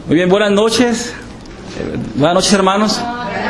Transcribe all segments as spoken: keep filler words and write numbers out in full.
Muy bien, buenas noches. Buenas noches, hermanos.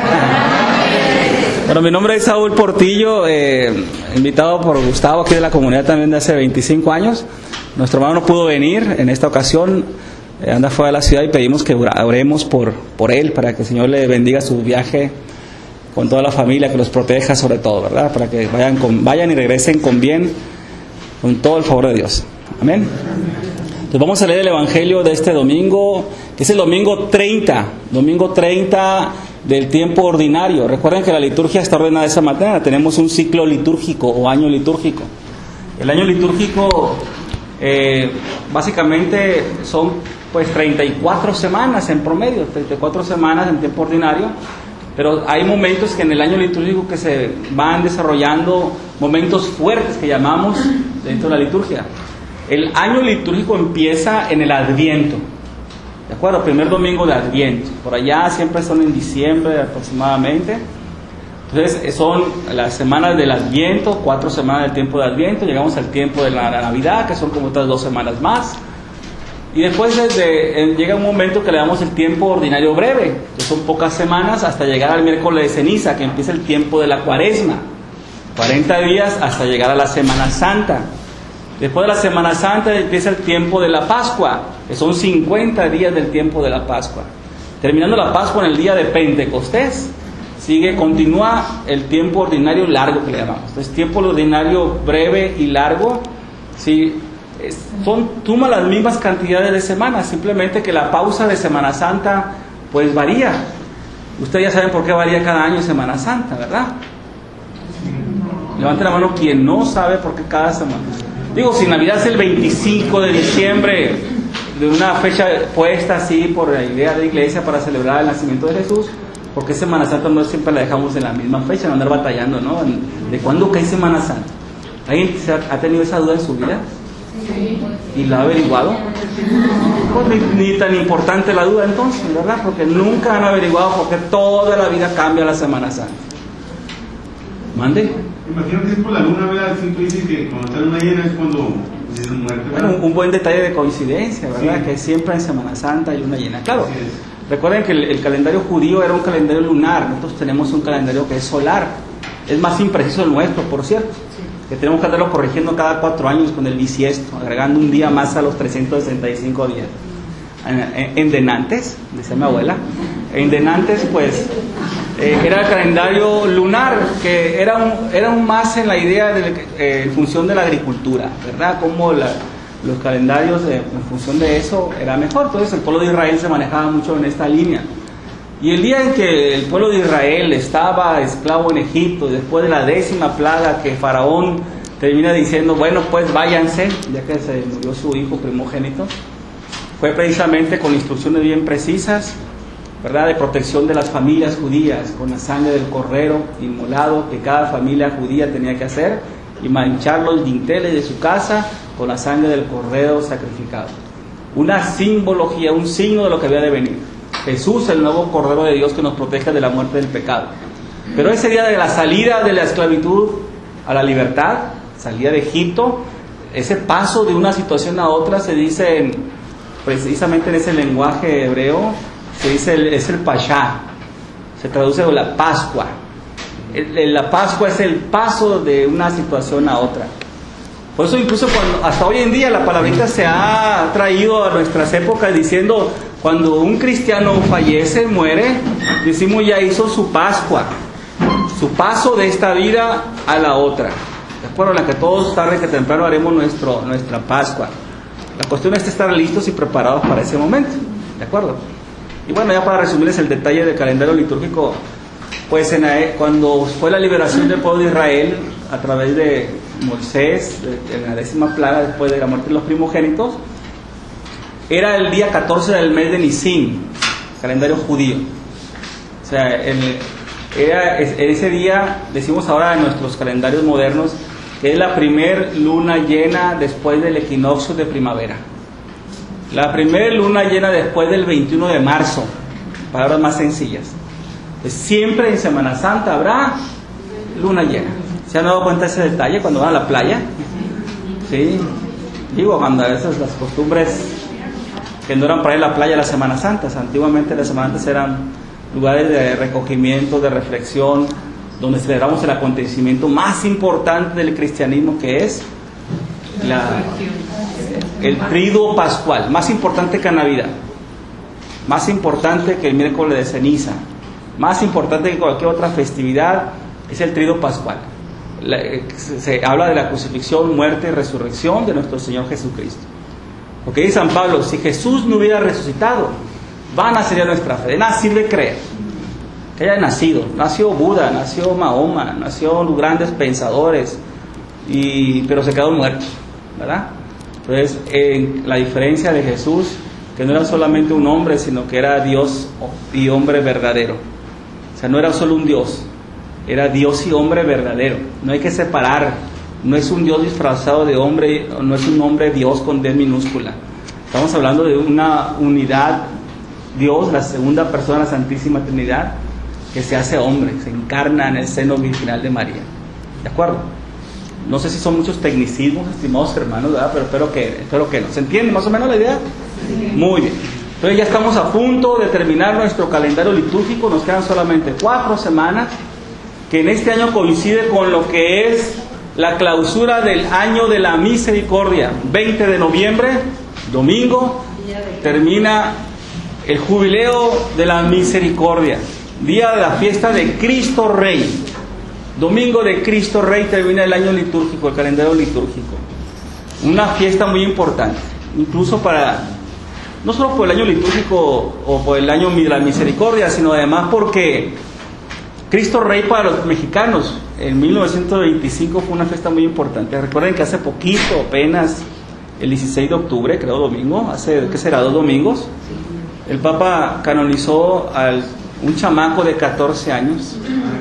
Bueno, mi nombre es Saúl Portillo, eh, invitado por Gustavo aquí de la comunidad también de hace veinticinco años. Nuestro hermano no pudo venir en esta ocasión, eh, anda fuera de la ciudad y pedimos que oremos por, por él, para que el Señor le bendiga su viaje con toda la familia, que los proteja sobre todo, ¿verdad? Para que vayan, con, vayan y regresen con bien, con todo el favor de Dios. Amén. Entonces vamos a leer el Evangelio de este domingo, que es el domingo treinta, domingo treinta del tiempo ordinario. Recuerden que la liturgia está ordenada de esa manera, tenemos un ciclo litúrgico o año litúrgico. El año litúrgico eh, básicamente son pues treinta y cuatro semanas en promedio, treinta y cuatro semanas en tiempo ordinario, pero hay momentos que en el año litúrgico que se van desarrollando momentos fuertes que llamamos dentro de la liturgia. El año litúrgico empieza en el Adviento, ¿de acuerdo? Primer domingo de Adviento. Por allá siempre son en diciembre aproximadamente. Entonces son las semanas del Adviento, cuatro semanas del tiempo de Adviento. Llegamos al tiempo de la Navidad, que son como otras dos semanas más. Y después desde, llega un momento que le damos el tiempo ordinario breve, que son pocas semanas, hasta llegar al miércoles de ceniza, que empieza el tiempo de la Cuaresma. cuarenta días hasta llegar a la Semana Santa. Después de la Semana Santa empieza el tiempo de la Pascua, que son cincuenta días del tiempo de la Pascua. Terminando la Pascua en el día de Pentecostés, sigue, continúa el tiempo ordinario largo que le llamamos. Entonces, tiempo ordinario breve y largo, sí, son, suma las mismas cantidades de semanas, simplemente que la pausa de Semana Santa pues varía. Ustedes ya saben por qué varía cada año Semana Santa, ¿verdad? Levanten la mano quien no sabe por qué cada semana. Digo, si Navidad es el veinticinco de diciembre, de una fecha puesta así por la idea de la iglesia para celebrar el nacimiento de Jesús, ¿por qué Semana Santa no siempre la dejamos en la misma fecha, no andar batallando, ¿no? ¿De cuándo cae Semana Santa? ¿Alguien ha tenido esa duda en su vida? Sí. ¿Y la ha averiguado? Pues ni, ni tan importante la duda entonces, ¿verdad? Porque nunca han averiguado por qué toda la vida cambia la Semana Santa. ¿Mande? Imagino que es por la luna, ¿verdad? Siempre dicen que cuando está luna llena es cuando se muerte. Bueno, un buen detalle de coincidencia, ¿verdad? Sí. Que siempre en Semana Santa hay luna llena. Claro, sí. Recuerden que el, el calendario judío era un calendario lunar, nosotros tenemos un calendario que es solar. Es más impreciso el nuestro, por cierto, sí. Que tenemos que andarlo corrigiendo cada cuatro años con el bisiesto, agregando un día más a los trescientos sesenta y cinco días. En, en, en denantes, decía mi abuela, en denantes pues eh, era el calendario lunar, que era un, era un más en la idea de eh, en función de la agricultura, ¿verdad? Como la, los calendarios eh, en función de eso era mejor. Entonces el pueblo de Israel se manejaba mucho en esta línea. Y el día en que el pueblo de Israel estaba esclavo en Egipto, después de la décima plaga que Faraón termina diciendo, bueno pues váyanse, ya que se murió su hijo primogénito, fue precisamente con instrucciones bien precisas, ¿verdad?, de protección de las familias judías, con la sangre del cordero inmolado que cada familia judía tenía que hacer, y manchar los dinteles de su casa con la sangre del cordero sacrificado. Una simbología, un signo de lo que había de venir. Jesús, el nuevo Cordero de Dios que nos protege de la muerte del pecado. Pero ese día de la salida de la esclavitud a la libertad, salida de Egipto, ese paso de una situación a otra se dice en, precisamente en ese lenguaje hebreo, se dice el, es el Pashá, se traduce como la Pascua. El, el, la Pascua es el paso de una situación a otra. Por eso incluso cuando, hasta hoy en día la palabrita se ha traído a nuestras épocas diciendo, cuando un cristiano fallece, muere, decimos ya hizo su Pascua, su paso de esta vida a la otra. De acuerdo, en la que todos tarde que temprano haremos nuestro, nuestra Pascua. La cuestión es estar listos y preparados para ese momento, ¿de acuerdo? Y bueno, ya para resumirles el detalle del calendario litúrgico, pues en la, cuando fue la liberación del pueblo de Israel a través de Moisés, de, de la décima plaga después de la muerte de los primogénitos, era el día catorce del mes de Nisim, calendario judío. O sea, el, era, en ese día, decimos ahora en nuestros calendarios modernos, que es la primer luna llena después del equinoccio de primavera. La primera luna llena después del veintiuno de marzo, palabras más sencillas. Pues siempre en Semana Santa habrá luna llena. ¿Se han dado cuenta de ese detalle cuando van a la playa? Sí, digo, cuando a veces las costumbres que no eran para ir a la playa las Semanas Santas. Antiguamente las Semanas Santas eran lugares de recogimiento, de reflexión, donde celebramos el acontecimiento más importante del cristianismo, que es la, el triduo pascual, más importante que Navidad, más importante que el miércoles de ceniza, más importante que cualquier otra festividad, es el triduo pascual. La, se, se habla de la crucifixión, muerte y resurrección de nuestro Señor Jesucristo. Porque dice San Pablo, si Jesús no hubiera resucitado, vana sería nuestra fe. De nada sirve creer que haya nacido. Nació Buda, nació Mahoma, nació los grandes pensadores, y, pero se quedó muerto, ¿verdad? Entonces, eh, la diferencia de Jesús, que no era solamente un hombre, sino que era Dios y hombre verdadero. O sea, no era solo un Dios, era Dios y hombre verdadero. No hay que separar. No es un Dios disfrazado de hombre, no es un hombre Dios con D minúscula. Estamos hablando de una unidad, Dios, la segunda persona de la Santísima Trinidad, que se hace hombre, se encarna en el seno virginal de María. ¿De acuerdo? No sé si son muchos tecnicismos, estimados hermanos, ¿verdad? Pero espero que, espero que no. ¿Se entiende más o menos la idea? Muy bien. Entonces ya estamos a punto de terminar nuestro calendario litúrgico. Nos quedan solamente cuatro semanas, que en este año coincide con lo que es la clausura del año de la misericordia. veinte de noviembre, domingo, termina el jubileo de la misericordia, día de la fiesta de Cristo Rey. Domingo de Cristo Rey termina el año litúrgico, el calendario litúrgico. Una fiesta muy importante, incluso para, no solo por el año litúrgico o por el año de la misericordia, sino además porque Cristo Rey para los mexicanos en mil novecientos veinticinco fue una fiesta muy importante. Recuerden que hace poquito, apenas el dieciséis de octubre, creo domingo, hace, ¿qué será? Dos domingos, el Papa canonizó a un chamaco de catorce años,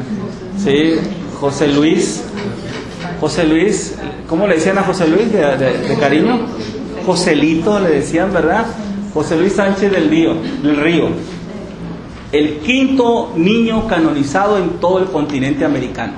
¿sí? José Luis, José Luis, ¿cómo le decían a José Luis de, de, de cariño? Joselito le decían, ¿verdad? José Luis Sánchez del Río, del Río. El quinto niño canonizado en todo el continente americano.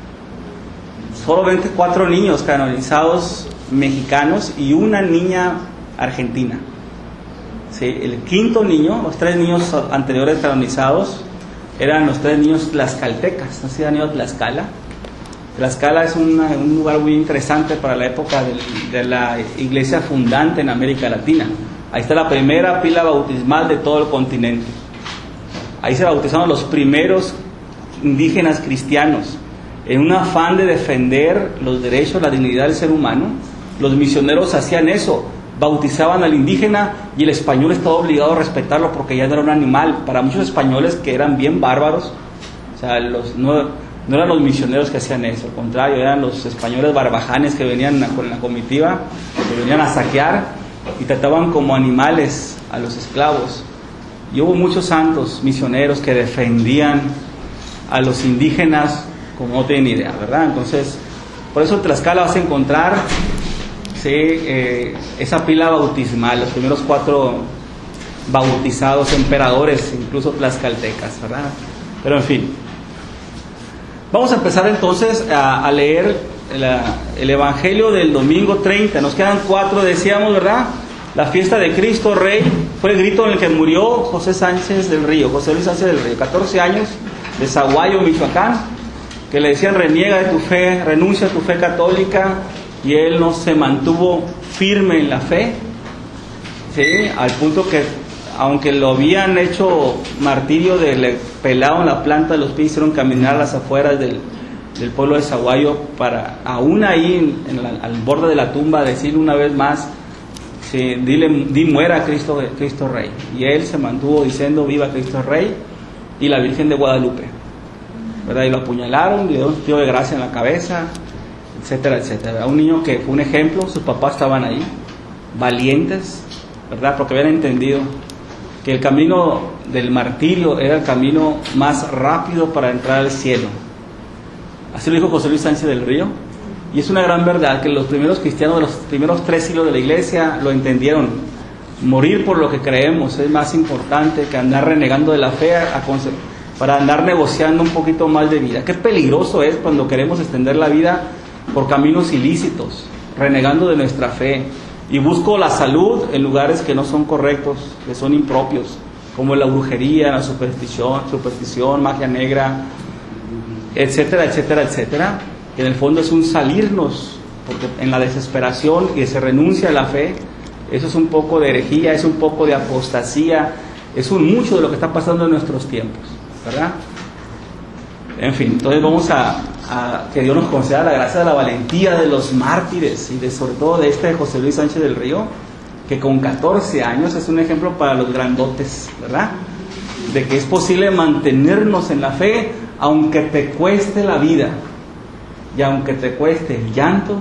Solo veinticuatro niños canonizados mexicanos y una niña argentina. Sí, el quinto niño, los tres niños anteriores canonizados eran los tres niños tlaxcaltecas. ¿No se han ido a Tlaxcala? Tlaxcala es una, un lugar muy interesante para la época de, de la iglesia fundante en América Latina. Ahí está la primera pila bautismal de todo el continente. Ahí se bautizaron los primeros indígenas cristianos. En un afán de defender los derechos, la dignidad del ser humano, los misioneros hacían eso. Bautizaban al indígena y el español estaba obligado a respetarlo porque ya no era un animal. Para muchos españoles que eran bien bárbaros, o sea, los, no, no eran los misioneros que hacían eso, al contrario, eran los españoles barbajanes que venían con la comitiva, que venían a saquear y trataban como animales a los esclavos. Y hubo muchos santos misioneros que defendían a los indígenas como no tienen idea, ¿verdad? Entonces, por eso en Tlaxcala vas a encontrar, sí, eh, esa pila bautismal, los primeros cuatro bautizados, emperadores, incluso tlaxcaltecas, ¿verdad? Pero en fin, vamos a empezar entonces a, a leer la, el Evangelio del domingo treinta. Nos quedan cuatro, decíamos, ¿verdad? La fiesta de Cristo Rey fue el grito en el que murió José Sánchez del Río, José Luis Sánchez del Río, catorce años, de Zaguayo, Michoacán, que le decían: reniega de tu fe, renuncia a tu fe católica, y él no se mantuvo firme en la fe, ¿sí? Al punto que, aunque lo habían hecho martirio, de le pelaron la planta de los pies, hicieron caminar a las afueras del, del pueblo de Zaguayo, para aún ahí en, en la, al borde de la tumba decir una vez más: sí, dile, di muera Cristo, Cristo Rey. Y él se mantuvo diciendo: viva Cristo Rey y la Virgen de Guadalupe, ¿verdad? Y lo apuñalaron, le dieron un tiro de gracia en la cabeza, etcétera, etcétera. Un niño que fue un ejemplo, sus papás estaban ahí, valientes, ¿verdad? Porque habían entendido que el camino del martirio era el camino más rápido para entrar al cielo. Así lo dijo José Luis Sánchez del Río. Y es una gran verdad que los primeros cristianos de los primeros tres siglos de la iglesia lo entendieron. Morir por lo que creemos es más importante que andar renegando de la fe a, a, para andar negociando un poquito más de vida. Qué peligroso es cuando queremos extender la vida por caminos ilícitos, renegando de nuestra fe, y busco la salud en lugares que no son correctos, que son impropios, como la brujería, la superstición, superstición, magia negra, etcétera, etcétera, etcétera. Que en el fondo es un salirnos, porque en la desesperación y se renuncia a la fe, eso es un poco de herejía, es un poco de apostasía, es un mucho de lo que está pasando en nuestros tiempos, ¿verdad? En fin, entonces vamos a, a que Dios nos conceda la gracia de la valentía de los mártires y de, sobre todo de este José Luis Sánchez del Río, que con catorce años es un ejemplo para los grandotes, ¿verdad? De que es posible mantenernos en la fe aunque te cueste la vida y aunque te cueste el llanto.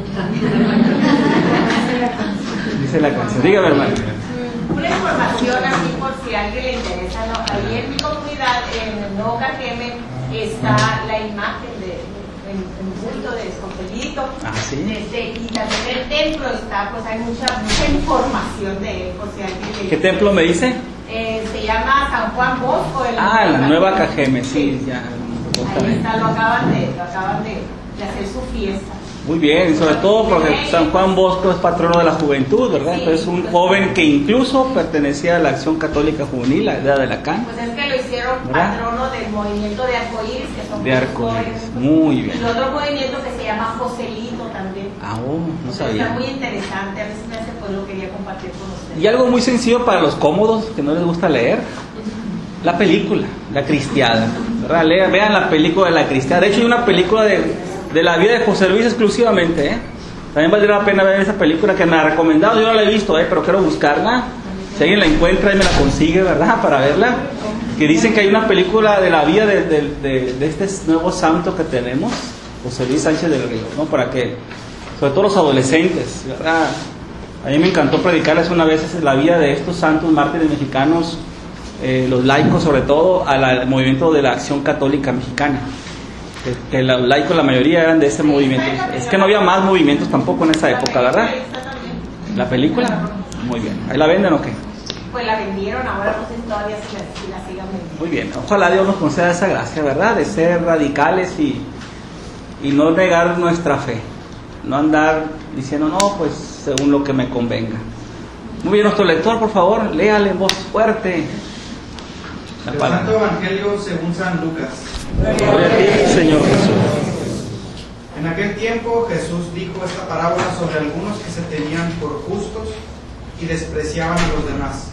Dice la canción. Dígame, hermano. Una información así por si a alguien le interesa, ¿no? Ahí en mi comunidad, en el Nuevo Cajeme, está la imagen de en bulto de Escotelito. Ah, ¿sí? Desde, y también el templo está, pues hay mucha, mucha información de él, por si alguien le ¿Qué templo me dice? Eh, se llama San Juan Bosco. El ah, la Nueva Cajeme, sí, ya. Ahí está, lo acaban de, lo acaban de, de hacer su fiesta. Muy bien, sobre todo porque San Juan Bosco es patrono de la juventud, ¿verdad? Entonces un joven que incluso pertenecía a la Acción Católica Juvenil, la idea de la C A N. Pues es que lo hicieron ¿verdad? Patrono del movimiento de arcoíris, que son de arcoíris, muy bien. Y otro movimiento que se llama Joselito también. Ah, oh, no sabía. Está muy interesante, a veces me hace, pues lo quería compartir con ustedes. Y algo muy sencillo para los cómodos, que no les gusta leer, la película, La Cristiada, ¿verdad? Lean, vean la película de La Cristiada. De hecho hay una película de... de la vida de José Luis exclusivamente, ¿eh? También valdría la pena ver esa película que me ha recomendado, yo no la he visto, ¿eh? Pero quiero buscarla, si alguien la encuentra y me la consigue, ¿verdad? Para verla, que dicen que hay una película de la vida de, de, de, de este nuevo santo que tenemos, José Luis Sánchez del Río, ¿no? Para que, sobre todo los adolescentes, ¿verdad? A mí me encantó predicarles una vez la vida de estos santos mártires mexicanos, eh, los laicos sobre todo, al, al movimiento de la Acción Católica Mexicana. Que, que los laicos, la mayoría eran de ese movimiento. Es que no había más movimientos tampoco en esa época, ¿verdad? ¿La película? Muy bien. ¿Ahí la venden o qué? Pues la vendieron, ahora no sé todavía si la, si la sigan vendiendo. Muy bien. Ojalá Dios nos conceda esa gracia, ¿verdad? De ser radicales y, y no negar nuestra fe. No andar diciendo, no, pues según lo que me convenga. Muy bien, nuestro lector, por favor, léale en voz fuerte. El Santo Evangelio según San Lucas. Gloria a ti, Señor Jesús. En aquel tiempo Jesús dijo esta parábola sobre algunos que se tenían por justos y despreciaban a los demás.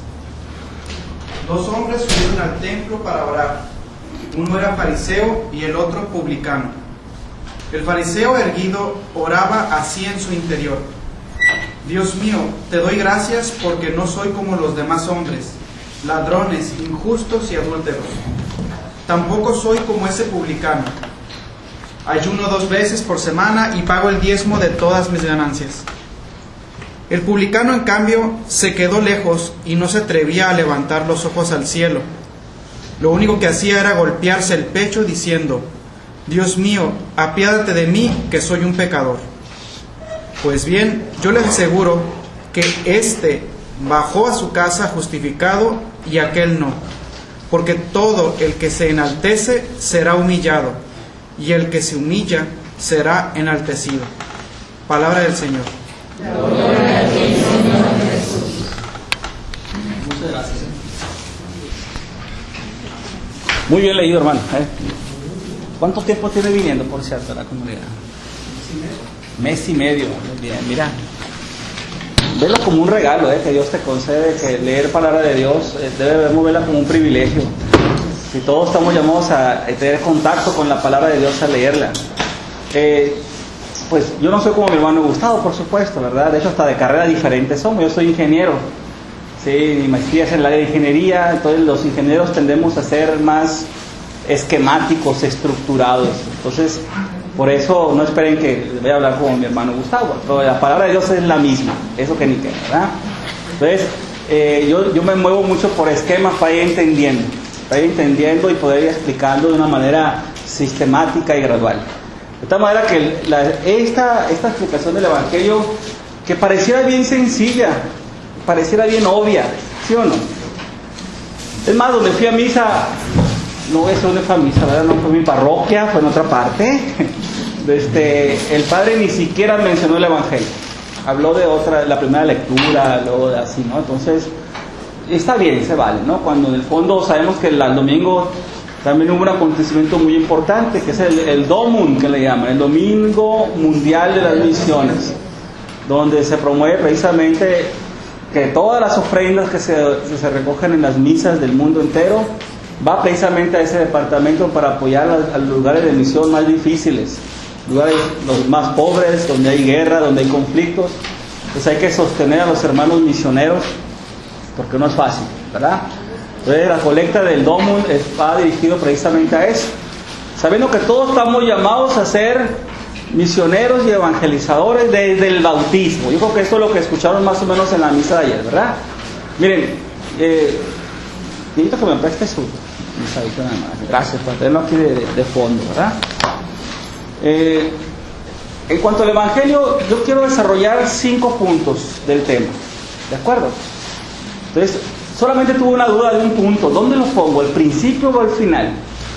Dos hombres subieron al templo para orar. Uno era fariseo y el otro publicano. El fariseo erguido oraba así en su interior: Dios mío, te doy gracias porque no soy como los demás hombres, ladrones, injustos y adúlteros. Tampoco soy como ese publicano. Ayuno dos veces por semana y pago el diezmo de todas mis ganancias. El publicano, en cambio, se quedó lejos y no se atrevía a levantar los ojos al cielo. Lo único que hacía era golpearse el pecho diciendo: Dios mío, apiádate de mí, que soy un pecador. Pues bien, yo les aseguro que éste bajó a su casa justificado y aquel no. Porque todo el que se enaltece será humillado, y el que se humilla será enaltecido. Palabra del Señor. Gloria a ti, Señor Jesús. Muchas gracias. Muy bien leído, hermano. ¿eh? ¿Cuánto tiempo tiene viniendo, por cierto, a la comunidad? Mes y medio. Muy bien, mira. Velo como un regalo, eh, que Dios te concede, que leer palabra de Dios, eh, debemos verla como un privilegio. Si todos estamos llamados a tener contacto con la palabra de Dios, a leerla. Eh, pues yo no soy como mi hermano Gustavo, por supuesto, ¿verdad? De hecho, hasta de carrera diferente somos. Yo soy ingeniero, sí, mi maestría es en el área de ingeniería, entonces los ingenieros tendemos a ser más esquemáticos, estructurados. Entonces, por eso no esperen que voy a hablar como mi hermano Gustavo, pero la palabra de Dios es la misma, eso que ni qué, ¿verdad? Entonces, eh, yo, yo me muevo mucho por esquemas para ir entendiendo, para ir entendiendo y poder ir explicando de una manera sistemática y gradual. De tal manera que la, esta, esta explicación del Evangelio, que pareciera bien sencilla, pareciera bien obvia, ¿sí o no? Es más, donde fui a misa, no voy a decir dónde fue a misa, ¿verdad? No fue en mi parroquia, fue en otra parte. Este, el padre ni siquiera mencionó el Evangelio. habló de otra, la primera lectura, luego de así, ¿no? Entonces, está bien, se vale, ¿no? Cuando en el fondo sabemos que el, el domingo también hubo un acontecimiento muy importante, que es el, el DOMUN, que le llaman, el Domingo Mundial de las Misiones, donde se promueve precisamente que todas las ofrendas que se, que se recogen en las misas del mundo entero va precisamente a ese departamento para apoyar a, a los lugares de misión más difíciles, lugares los más pobres, donde hay guerra, donde hay conflictos. Pues hay que sostener a los hermanos misioneros, porque no es fácil, ¿verdad? Entonces la colecta del DOMUN va dirigido precisamente a eso, sabiendo que todos estamos llamados a ser misioneros y evangelizadores desde el bautismo. Yo creo que esto es lo que escucharon más o menos en la misa de ayer, ¿verdad? Miren, eh, necesito que me preste su misadita nada más. Gracias por tenerlo aquí de, de fondo, ¿verdad? Eh, en cuanto al Evangelio, yo quiero desarrollar cinco puntos del tema, ¿de acuerdo? Entonces, solamente tuve una duda de un punto. ¿Dónde lo pongo? ¿El principio o el final?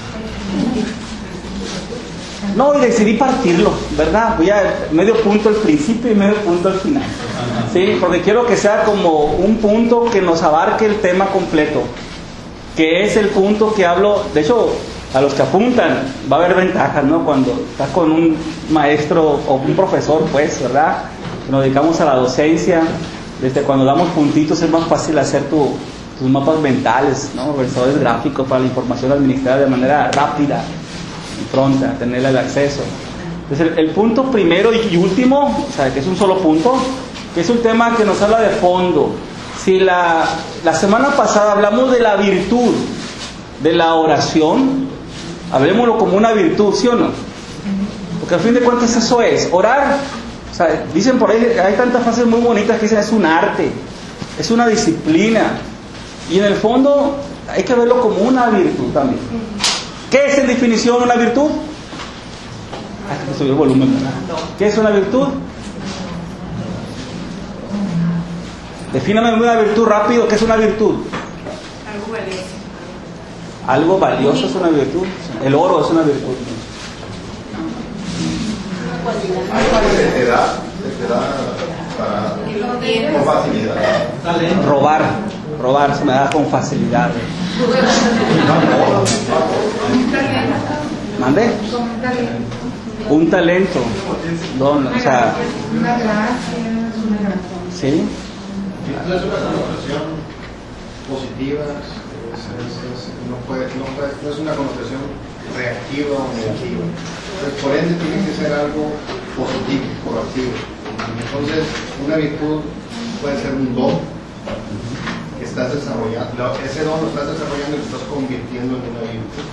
No, y decidí partirlo, ¿verdad? Voy a medio punto al principio y medio punto al final. Sí, porque quiero que sea como un punto que nos abarque el tema completo, que es el punto que hablo. De hecho, a los que apuntan va a haber ventajas, ¿no? Cuando estás con un maestro o un profesor, pues, ¿verdad? Nos dedicamos a la docencia. Desde cuando damos puntitos es más fácil hacer tu, tus mapas mentales, ¿no? Versadores gráficos para la información administrada de manera rápida y pronta, tener el acceso. Entonces el, el punto primero y último, o sea, que es un solo punto, que es un tema que nos habla de fondo. Si la, la semana pasada hablamos de la virtud de la oración, hablemoslo como una virtud, ¿sí o no? Porque al fin de cuentas eso es, orar. O sea, dicen por ahí, hay tantas frases muy bonitas que dicen es un arte, es una disciplina, y en el fondo hay que verlo como una virtud también. ¿Qué es en definición una virtud? Ah, que subió el volumen, ¿verdad? ¿Qué es una virtud? Defíname una virtud rápido. ¿Qué es una virtud? Algo valioso. Algo valioso es una virtud. El oro es una virtud. Algo que te da, te da para, con facilidad. Robar, robar se me da con facilidad. ¿Mande? Un talento. Don, o sea, una gracia, una gracia. ¿sí? No es una connotación positiva, es, es, es, no, puede, no, puede, no es una connotación reactiva o negativa. Entonces, por ende, tiene que ser algo positivo, proactivo. Entonces, una virtud puede ser un don que estás desarrollando. Ese don lo estás desarrollando y lo estás convirtiendo en una virtud.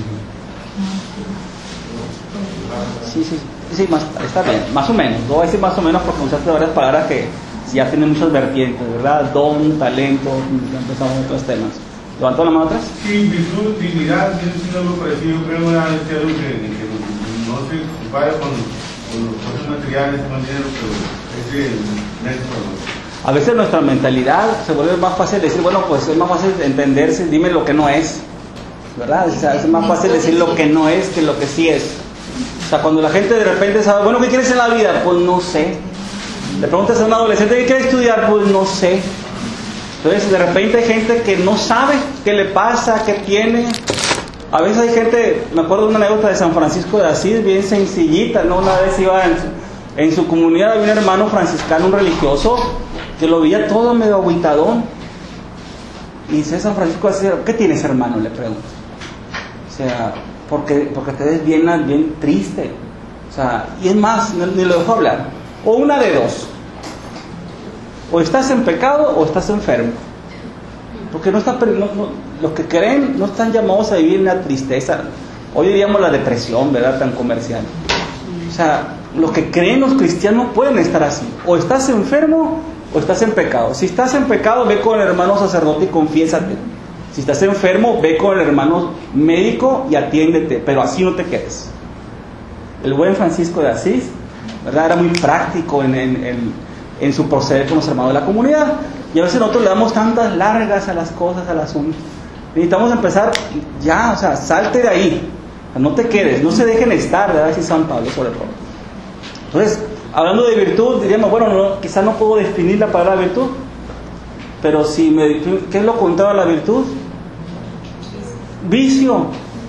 Sí, sí, sí, más, está bien, más o menos. Voy a decir más o menos porque usaste varias palabras que ya tienen muchas vertientes, ¿verdad? Don, talento, ya empezamos en otros temas. ¿Levantó la mano atrás? Sí, virtud, dignidad, tiene sido algo parecido, creo que es algo que, que no se compara con, con los cosas materiales, con dinero, pero es el neto. A veces nuestra mentalidad se vuelve más fácil decir, bueno, pues es más fácil entenderse, dime lo que no es, ¿verdad? O sea, es más fácil decir lo que no es que lo que sí es. O sea, cuando la gente de repente sabe, bueno, ¿qué quieres en la vida? Pues no sé. Le preguntas a un adolescente, ¿qué quiere estudiar? Pues no sé. Entonces, de repente hay gente que no sabe qué le pasa, qué tiene. A veces hay gente, me acuerdo de una anécdota de San Francisco de Asís, bien sencillita, ¿no? Una vez iba en, en su comunidad, había un hermano franciscano, un religioso, que lo veía todo medio agüitadón. Y dice San Francisco de Asís, ¿qué tienes, hermano? Le pregunto. O sea, porque, porque te ves bien, bien triste. O sea, y es más, ni lo dejo hablar. O una de dos. O estás en pecado o estás enfermo. Porque no está, no, no, los que creen no están llamados a vivir en la tristeza. Hoy diríamos la depresión, ¿verdad? Tan comercial. O sea, los que creen los cristianos pueden estar así. O estás enfermo o estás en pecado. Si estás en pecado, ve con el hermano sacerdote y confiésate. Si estás enfermo, ve con el hermano médico y atiéndete. Pero así no te quedes. El buen Francisco de Asís, ¿verdad? Era muy práctico en, en, en, en su proceder con los hermanos de la comunidad. Y a veces nosotros le damos tantas largas a las cosas, al asunto. Necesitamos empezar ya, o sea, salte de ahí. O sea, no te quedes, no se dejen estar, ¿verdad? Así San Pablo sobre todo. Entonces, hablando de virtud, diríamos, bueno, no, quizás no puedo definir la palabra virtud, pero si me, ¿qué es lo contrario a la virtud? Vicio.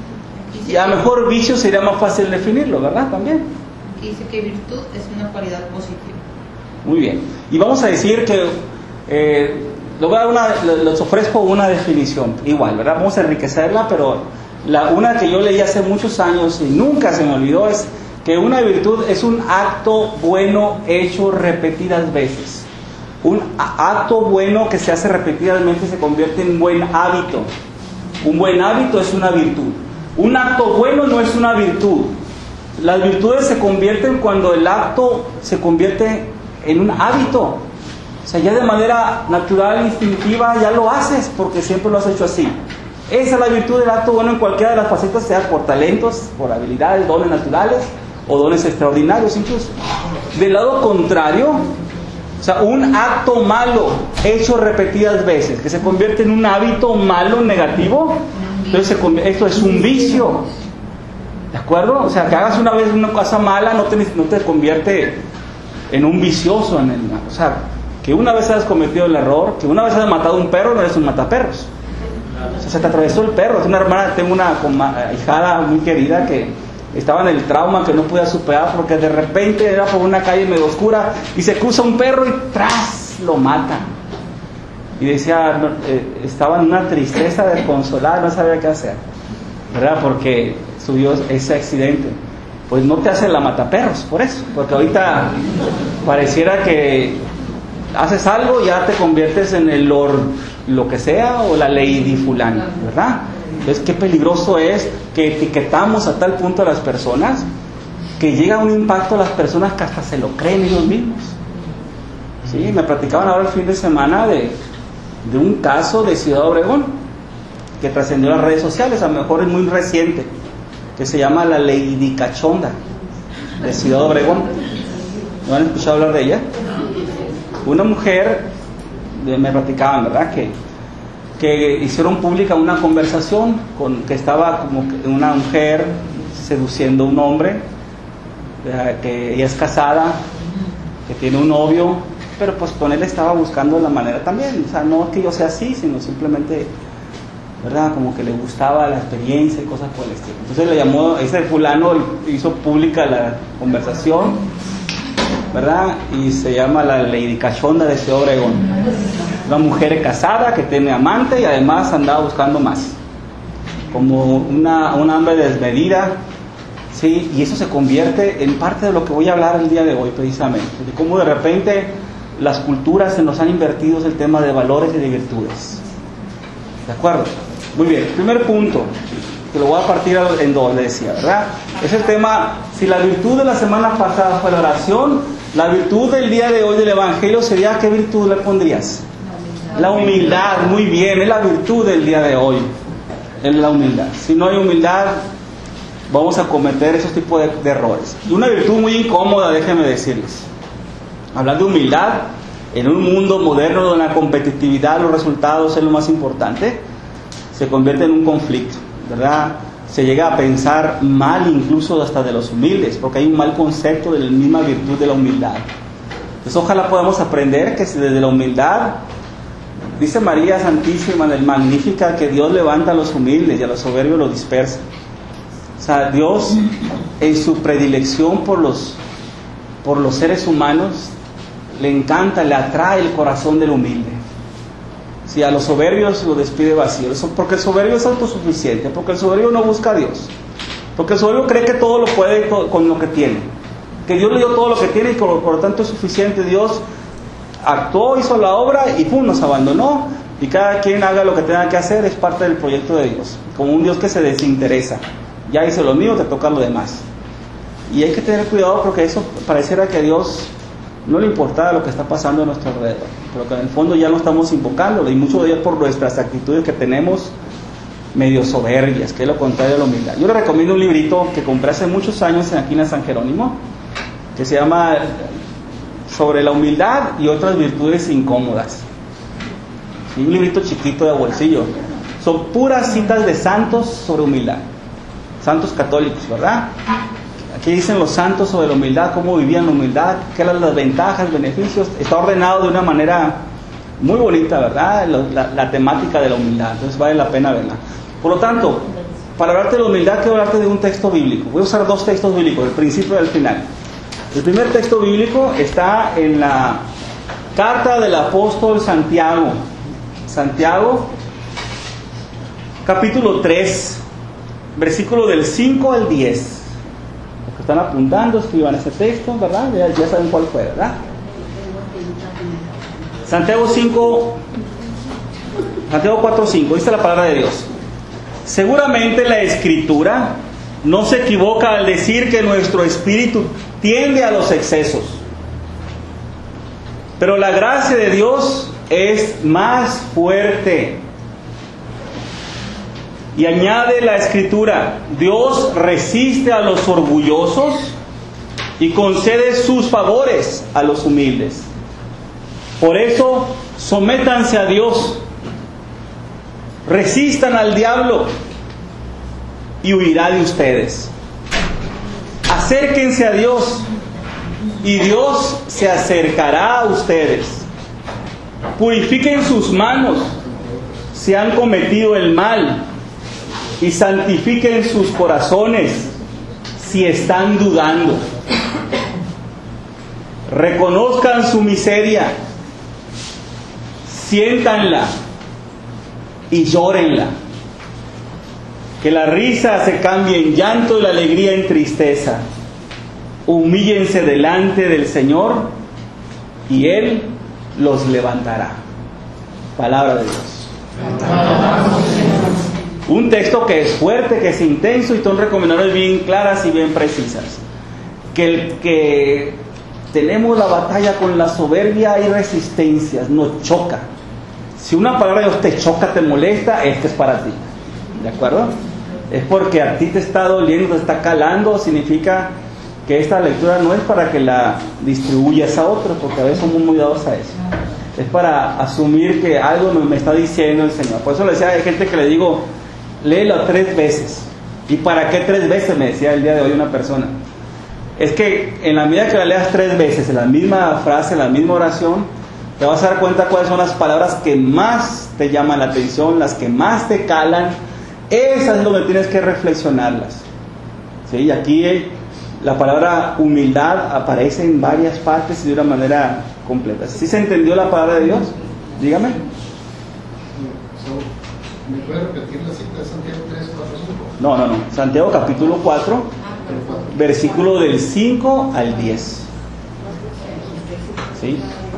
Y a lo mejor vicio sería más fácil definirlo, ¿verdad? También. Aquí dice que virtud es una cualidad positiva. Muy bien. Y vamos a decir que eh, les voy a dar una, les ofrezco una definición, igual, ¿verdad? Vamos a enriquecerla, pero la, una que yo leí hace muchos años y nunca se me olvidó es que una virtud es un acto bueno hecho repetidas veces. Un acto bueno que se hace repetidamente se convierte en buen hábito. Un buen hábito es una virtud. Un acto bueno no es una virtud. Las virtudes se convierten cuando el acto se convierte en un hábito. O sea, ya de manera natural, instintiva, ya lo haces porque siempre lo has hecho así. Esa es la virtud del acto bueno en cualquiera de las facetas, sea por talentos, por habilidades, dones naturales o dones extraordinarios incluso. Del lado contrario, o sea, un acto malo hecho repetidas veces, que se convierte en un hábito malo, negativo, entonces se convierte, esto es un vicio. ¿De acuerdo? O sea, que hagas una vez una cosa mala no te, no te convierte en un vicioso. En el, o sea, que una vez hayas cometido el error, que una vez hayas matado a un perro, no eres un mataperros. O sea, se te atravesó el perro. Es una hermana, tengo una hijada muy querida que estaba en el trauma que no podía superar porque de repente era por una calle medio oscura y se cruza un perro y ¡tras! Lo mata. Y decía, eh, estaba en una tristeza desconsolada, no sabía qué hacer, ¿verdad? Porque subió ese accidente. Pues no te hace la mataperros por eso, porque ahorita pareciera que haces algo y ya te conviertes en el lord, lo que sea, o la lady fulana, ¿verdad? Entonces, qué peligroso es que etiquetamos a tal punto a las personas que llega un impacto a las personas que hasta se lo creen ellos mismos. Sí, me platicaban ahora el fin de semana de, de un caso de Ciudad Obregón que trascendió las redes sociales, a lo mejor es muy reciente, que se llama la Lady Cachonda de Ciudad Obregón. ¿No han escuchado hablar de ella? Una mujer, me platicaban, ¿verdad? Que, que hicieron pública una conversación con que estaba como una mujer seduciendo a un hombre, que ella es casada, que tiene un novio, pero pues con él estaba buscando la manera también. O sea, no que yo sea así, sino simplemente, ¿verdad? Como que le gustaba la experiencia y cosas por el estilo. Entonces le llamó, ese fulano hizo pública la conversación, ¿verdad? Y se llama la Lady Cachonda de Ciudad Obregón. Una mujer casada que tiene amante y además andaba buscando más. Como una, una hambre desmedida, ¿sí? Y eso se convierte en parte de lo que voy a hablar el día de hoy precisamente. De cómo de repente las culturas se nos han invertido el tema de valores y de virtudes. ¿De acuerdo? Muy bien, primer punto, que lo voy a partir en dos, le decía, ¿verdad? Es el tema, si la virtud de la semana pasada fue la oración, la virtud del día de hoy del Evangelio sería, ¿qué virtud le pondrías? La humildad, muy bien, es la virtud del día de hoy, es la humildad. Si no hay humildad, vamos a cometer esos tipos de, de errores. Y una virtud muy incómoda, déjenme decirles. Hablar de humildad en un mundo moderno donde la competitividad, los resultados es lo más importante, se convierte en un conflicto, ¿verdad? Se llega a pensar mal incluso hasta de los humildes, porque hay un mal concepto de la misma virtud de la humildad. Entonces ojalá podamos aprender que desde la humildad, dice María Santísima del Magnífica, que Dios levanta a los humildes y a los soberbios los dispersa. O sea, Dios en su predilección por los, por los seres humanos le encanta, le atrae el corazón del humilde. Si a los soberbios los despide vacíos, porque el soberbio es autosuficiente, porque el soberbio no busca a Dios, porque el soberbio cree que todo lo puede con lo que tiene, que Dios le dio todo lo que tiene y por, por lo tanto es suficiente. Dios actuó, hizo la obra y pum, nos abandonó, y cada quien haga lo que tenga que hacer, es parte del proyecto de Dios, como un Dios que se desinteresa. Ya hice lo mío, te toca lo demás. Y hay que tener cuidado porque eso pareciera que a Dios no le importaba lo que está pasando a nuestro alrededor, pero que en el fondo ya lo estamos invocando, y mucho de ello por nuestras actitudes que tenemos medio soberbias, que es lo contrario de la humildad. Yo le recomiendo un librito que compré hace muchos años en aquí en San Jerónimo, que se llama Sobre la humildad y otras virtudes incómodas. Sí, un librito chiquito de bolsillo. Son puras citas de santos sobre humildad, santos católicos, ¿verdad? Aquí dicen los santos sobre la humildad, cómo vivían la humildad, qué eran las ventajas, beneficios. Está ordenado de una manera muy bonita, ¿verdad? La, la, la temática de la humildad, entonces vale la pena verla. Por lo tanto, para hablarte de la humildad, quiero hablarte de un texto bíblico. Voy a usar dos textos bíblicos, el principio y el final. El primer texto bíblico está en la carta del apóstol Santiago. Santiago, capítulo tres, versículo del cinco al diez. Los que están apuntando, escriban ese texto, ¿verdad? Ya, ya saben cuál fue, ¿verdad? Santiago cinco, Santiago cuatro cinco, dice la palabra de Dios. Seguramente la Escritura no se equivoca al decir que nuestro espíritu tiende a los excesos. Pero la gracia de Dios es más fuerte. Y añade la Escritura, Dios resiste a los orgullosos y concede sus favores a los humildes. Por eso, sométanse a Dios, resistan al diablo y huirá de ustedes. Acérquense a Dios y Dios se acercará a ustedes. Purifiquen sus manos si han cometido el mal y santifiquen sus corazones si están dudando. Reconozcan su miseria, siéntanla y llórenla. Que la risa se cambie en llanto y la alegría en tristeza. Humíllense delante del Señor y Él los levantará. Palabra de Dios. Un texto que es fuerte, que es intenso y son recomendaciones bien claras y bien precisas. Que el que tenemos la batalla con la soberbia y resistencias nos choca. Si una palabra de Dios te choca, te molesta, este es para ti. ¿De acuerdo? Es porque a ti te está doliendo, te está calando, significa que esta lectura no es para que la distribuyas a otros, porque a veces somos muy dados a eso. Es para asumir que algo me está diciendo el Señor. Por eso le decía a gente que le digo, léelo tres veces. ¿Y para qué tres veces? Me decía el día de hoy una persona. Es que en la medida que la leas tres veces, en la misma frase, en la misma oración, te vas a dar cuenta cuáles son las palabras que más te llaman la atención, las que más te calan. Esas es donde tienes que reflexionarlas. ¿Sí? Y aquí la palabra humildad aparece en varias partes y de una manera completa. ¿Sí se entendió la palabra de Dios? Dígame. ¿Me puede repetir la cita de Santiago tres, cuatro, cinco? No, no, no. Santiago capítulo cuatro, versículo del cinco al diez. ¿Sí?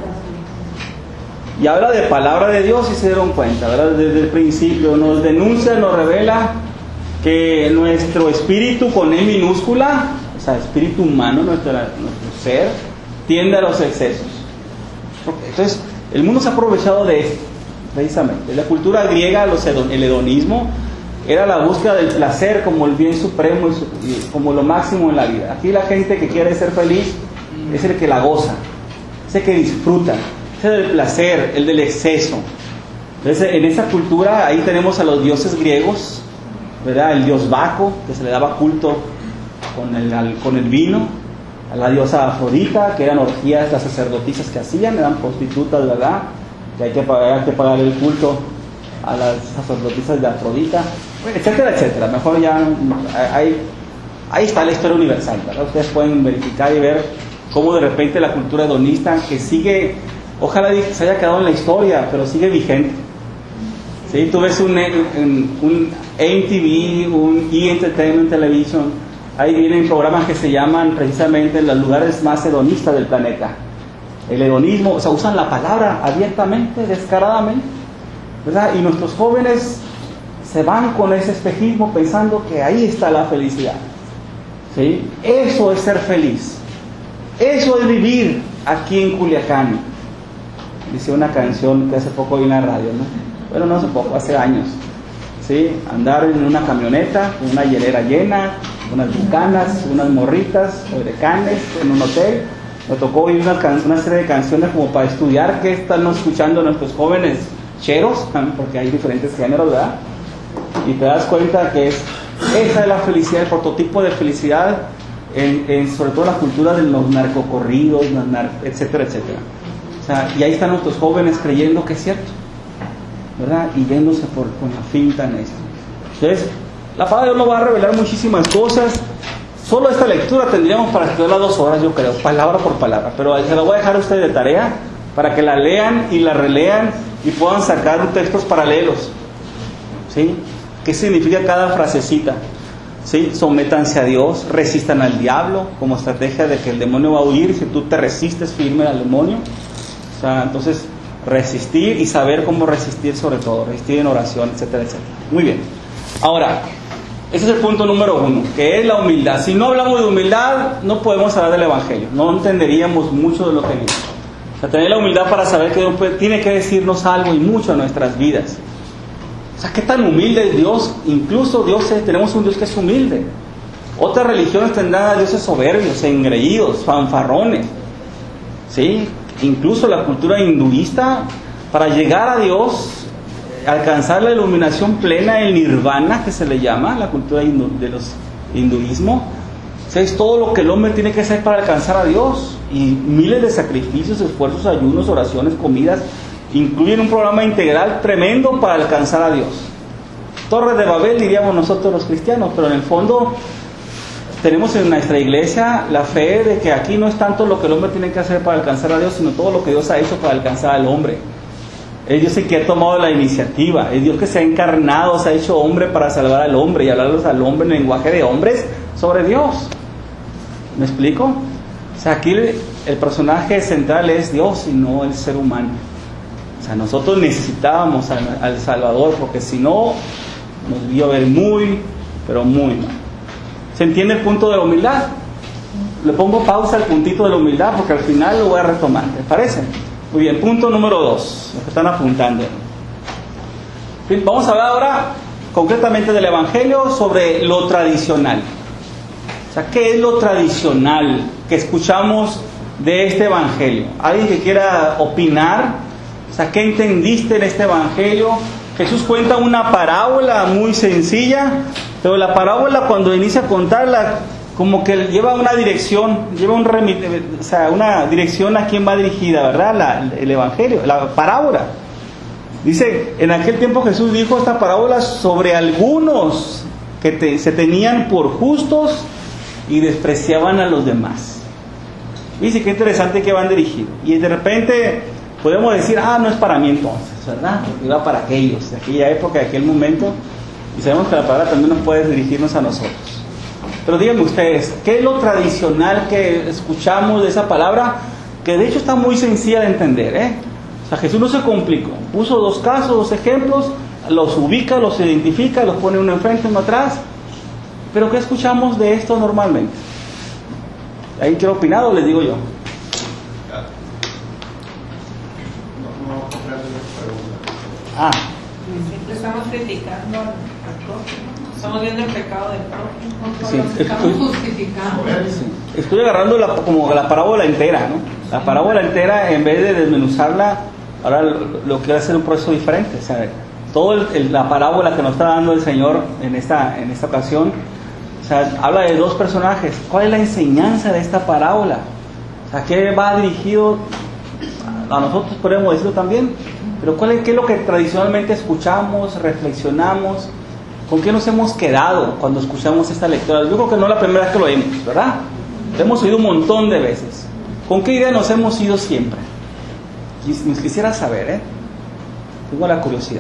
Y habla de palabra de Dios y se dieron cuenta, ¿verdad? Desde el principio nos denuncia, nos revela que nuestro espíritu con E minúscula, o sea, espíritu humano, nuestro, nuestro ser, tiende a los excesos. Entonces, el mundo se ha aprovechado de esto, precisamente. En la cultura griega, los hedon, el hedonismo era la búsqueda del placer como el bien supremo y, su, y como lo máximo en la vida. Aquí la gente que quiere ser feliz es el que la goza, es el que disfruta. Ese del placer, el del exceso. Entonces, en esa cultura, ahí tenemos a los dioses griegos, ¿verdad? El dios Baco, que se le daba culto con el, al, con el vino, a la diosa Afrodita, que eran orgías las sacerdotisas que hacían, eran prostitutas, ¿verdad? Que hay que pagar, hay que pagar el culto a las sacerdotisas de Afrodita, etcétera, etcétera. Mejor ya, hay, ahí está la historia universal, ¿verdad? Ustedes pueden verificar y ver cómo de repente la cultura hedonista, que sigue, ojalá se haya quedado en la historia, pero sigue vigente. ¿Sí? Tú ves un, un, un M T V, un E! Entertainment Television, ahí vienen programas que se llaman precisamente los lugares más hedonistas del planeta. El hedonismo, o sea, usan la palabra abiertamente, descaradamente, ¿verdad? Y nuestros jóvenes se van con ese espejismo pensando que ahí está la felicidad. ¿Sí? Eso es ser feliz. Eso es vivir aquí en Culiacán. Dice una canción que hace poco vi en la radio, ¿no? Bueno, no hace poco, hace años. ¿Sí? Andar en una camioneta, con una hielera llena, unas bucanas, unas morritas, o decanes, en un hotel. Me tocó oír una, can- una serie de canciones como para estudiar qué están escuchando nuestros jóvenes cheros, porque hay diferentes géneros, ¿verdad? Y te das cuenta que es, esa es la felicidad, el prototipo de felicidad en, en sobre todo la cultura de los narcocorridos, etcétera, etcétera. O sea, y ahí están nuestros jóvenes creyendo que es cierto, ¿verdad? Y yéndose por, con la finta en esto. Entonces, la palabra de Dios nos va a revelar muchísimas cosas. Solo esta lectura tendríamos para estudiarla dos horas, yo creo, palabra por palabra. Pero se la voy a dejar a ustedes de tarea para que la lean y la relean y puedan sacar textos paralelos. ¿Sí? ¿Qué significa cada frasecita? ¿Sí? Sométanse a Dios, resistan al diablo como estrategia de que el demonio va a huir si tú te resistes firme al demonio. O sea, entonces, resistir y saber cómo resistir sobre todo, resistir en oración, etcétera, etcétera. Muy bien. Ahora, ese es el punto número uno, que es la humildad. Si no hablamos de humildad, no podemos hablar del Evangelio, no entenderíamos mucho de lo que viene. O sea, tener la humildad para saber que Dios puede, tiene que decirnos algo y mucho en nuestras vidas. O sea, qué tan humilde es Dios. Incluso Dios es, tenemos un Dios que es humilde. Otras religiones tendrán a dioses soberbios, engreídos, fanfarrones. ¿Sí? Incluso la cultura hinduista, para llegar a Dios, alcanzar la iluminación plena, el nirvana, que se le llama, la cultura hindu, de los hinduismo, o sea, es todo lo que el hombre tiene que hacer para alcanzar a Dios. Y miles de sacrificios, esfuerzos, ayunos, oraciones, comidas, incluyen un programa integral tremendo para alcanzar a Dios. Torre de Babel, diríamos nosotros los cristianos, pero en el fondo tenemos en nuestra iglesia la fe de que aquí no es tanto lo que el hombre tiene que hacer para alcanzar a Dios, sino todo lo que Dios ha hecho para alcanzar al hombre. Es Dios el que ha tomado la iniciativa, es Dios que se ha encarnado, se ha hecho hombre para salvar al hombre y hablarles al hombre en lenguaje de hombres sobre Dios. ¿Me explico? O sea, aquí el, el personaje central es Dios y no el ser humano. O sea, nosotros necesitábamos al, al Salvador, porque si no nos iba a ver muy, pero muy mal. ¿Se entiende el punto de la humildad? Le pongo pausa al puntito de la humildad porque al final lo voy a retomar, ¿les parece? Muy bien, punto número dos, los que están apuntando. Bien, vamos a hablar ahora concretamente del Evangelio sobre lo tradicional. O sea, ¿qué es lo tradicional que escuchamos de este Evangelio? ¿Alguien que quiera opinar? O sea, ¿qué entendiste en este Evangelio? Jesús cuenta una parábola muy sencilla, pero la parábola cuando inicia a contarla, como que lleva una dirección, lleva un remit, o sea, una dirección a quién va dirigida, ¿verdad? La, el Evangelio, la parábola. Dice, en aquel tiempo Jesús dijo esta parábola sobre algunos que te, se tenían por justos y despreciaban a los demás. Dice, qué interesante que van dirigidos. Y de repente podemos decir, ah, no es para mí entonces, ¿verdad? Porque iba para aquellos, de aquella época, de aquel momento. Y sabemos que la palabra también nos puede dirigirnos a nosotros. Pero díganme ustedes, ¿qué es lo tradicional que escuchamos de esa palabra? Que de hecho está muy sencilla de entender, ¿eh? O sea, Jesús no se complicó. Puso dos casos, dos ejemplos, los ubica, los identifica, los pone uno enfrente, uno atrás. Pero ¿qué escuchamos de esto normalmente? ¿Alguien quiere opinar o les digo yo? Ah. Siempre estamos criticando al prójimo. Estamos viendo el pecado del prójimo. Sí, estamos estoy, justificando. Sí, estoy agarrando la, como la parábola entera, ¿no? La parábola entera, en vez de desmenuzarla, ahora lo, lo quiero hacer un proceso diferente. O sea, toda la parábola que nos está dando el Señor en esta, en esta ocasión, o sea, habla de dos personajes. ¿Cuál es la enseñanza de esta parábola? O sea, ¿qué va dirigido a nosotros? Podemos decirlo también. Pero ¿cuál es, qué es lo que tradicionalmente escuchamos, reflexionamos? ¿Con qué nos hemos quedado cuando escuchamos esta lectura? Yo creo que no es la primera vez que lo oímos, ¿verdad? Lo hemos oído un montón de veces. ¿Con qué idea nos hemos ido siempre? Nos quisiera saber, ¿eh? Tengo la curiosidad.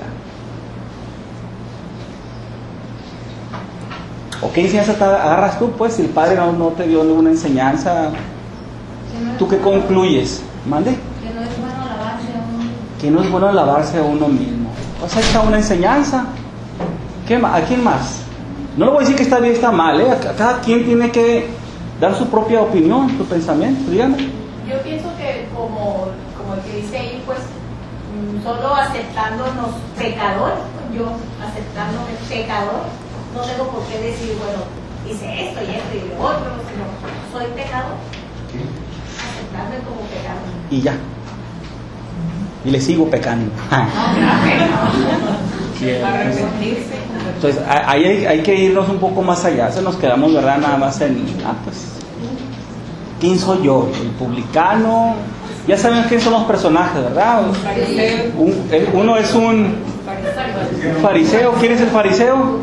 ¿O qué enseñanza te agarras tú, pues? Si el Padre no, no te dio ninguna enseñanza, ¿tú qué concluyes? ¿Mande? Que no es bueno alabarse a uno mismo. Que no es bueno alabarse a uno mismo. O sea, echa una enseñanza. ¿Qué, ¿A quién más? No le voy a decir que está bien, está mal, ¿eh? Cada quien tiene que dar su propia opinión, su pensamiento, dígame. Yo pienso que como, como el que dice ahí, pues, solo aceptándonos pecador, yo aceptándome pecador, no tengo por qué decir, bueno, hice esto y esto y lo otro, sino soy pecador. Aceptarme como pecador. Y ya. Y le sigo pecando. Entonces, ahí hay, hay que irnos un poco más allá. Se nos quedamos, ¿verdad? Nada más en, ah, pues, ¿quién soy yo? ¿El publicano? Ya saben quién son los personajes, ¿verdad? Un, el, uno es un fariseo. ¿Quién es el fariseo?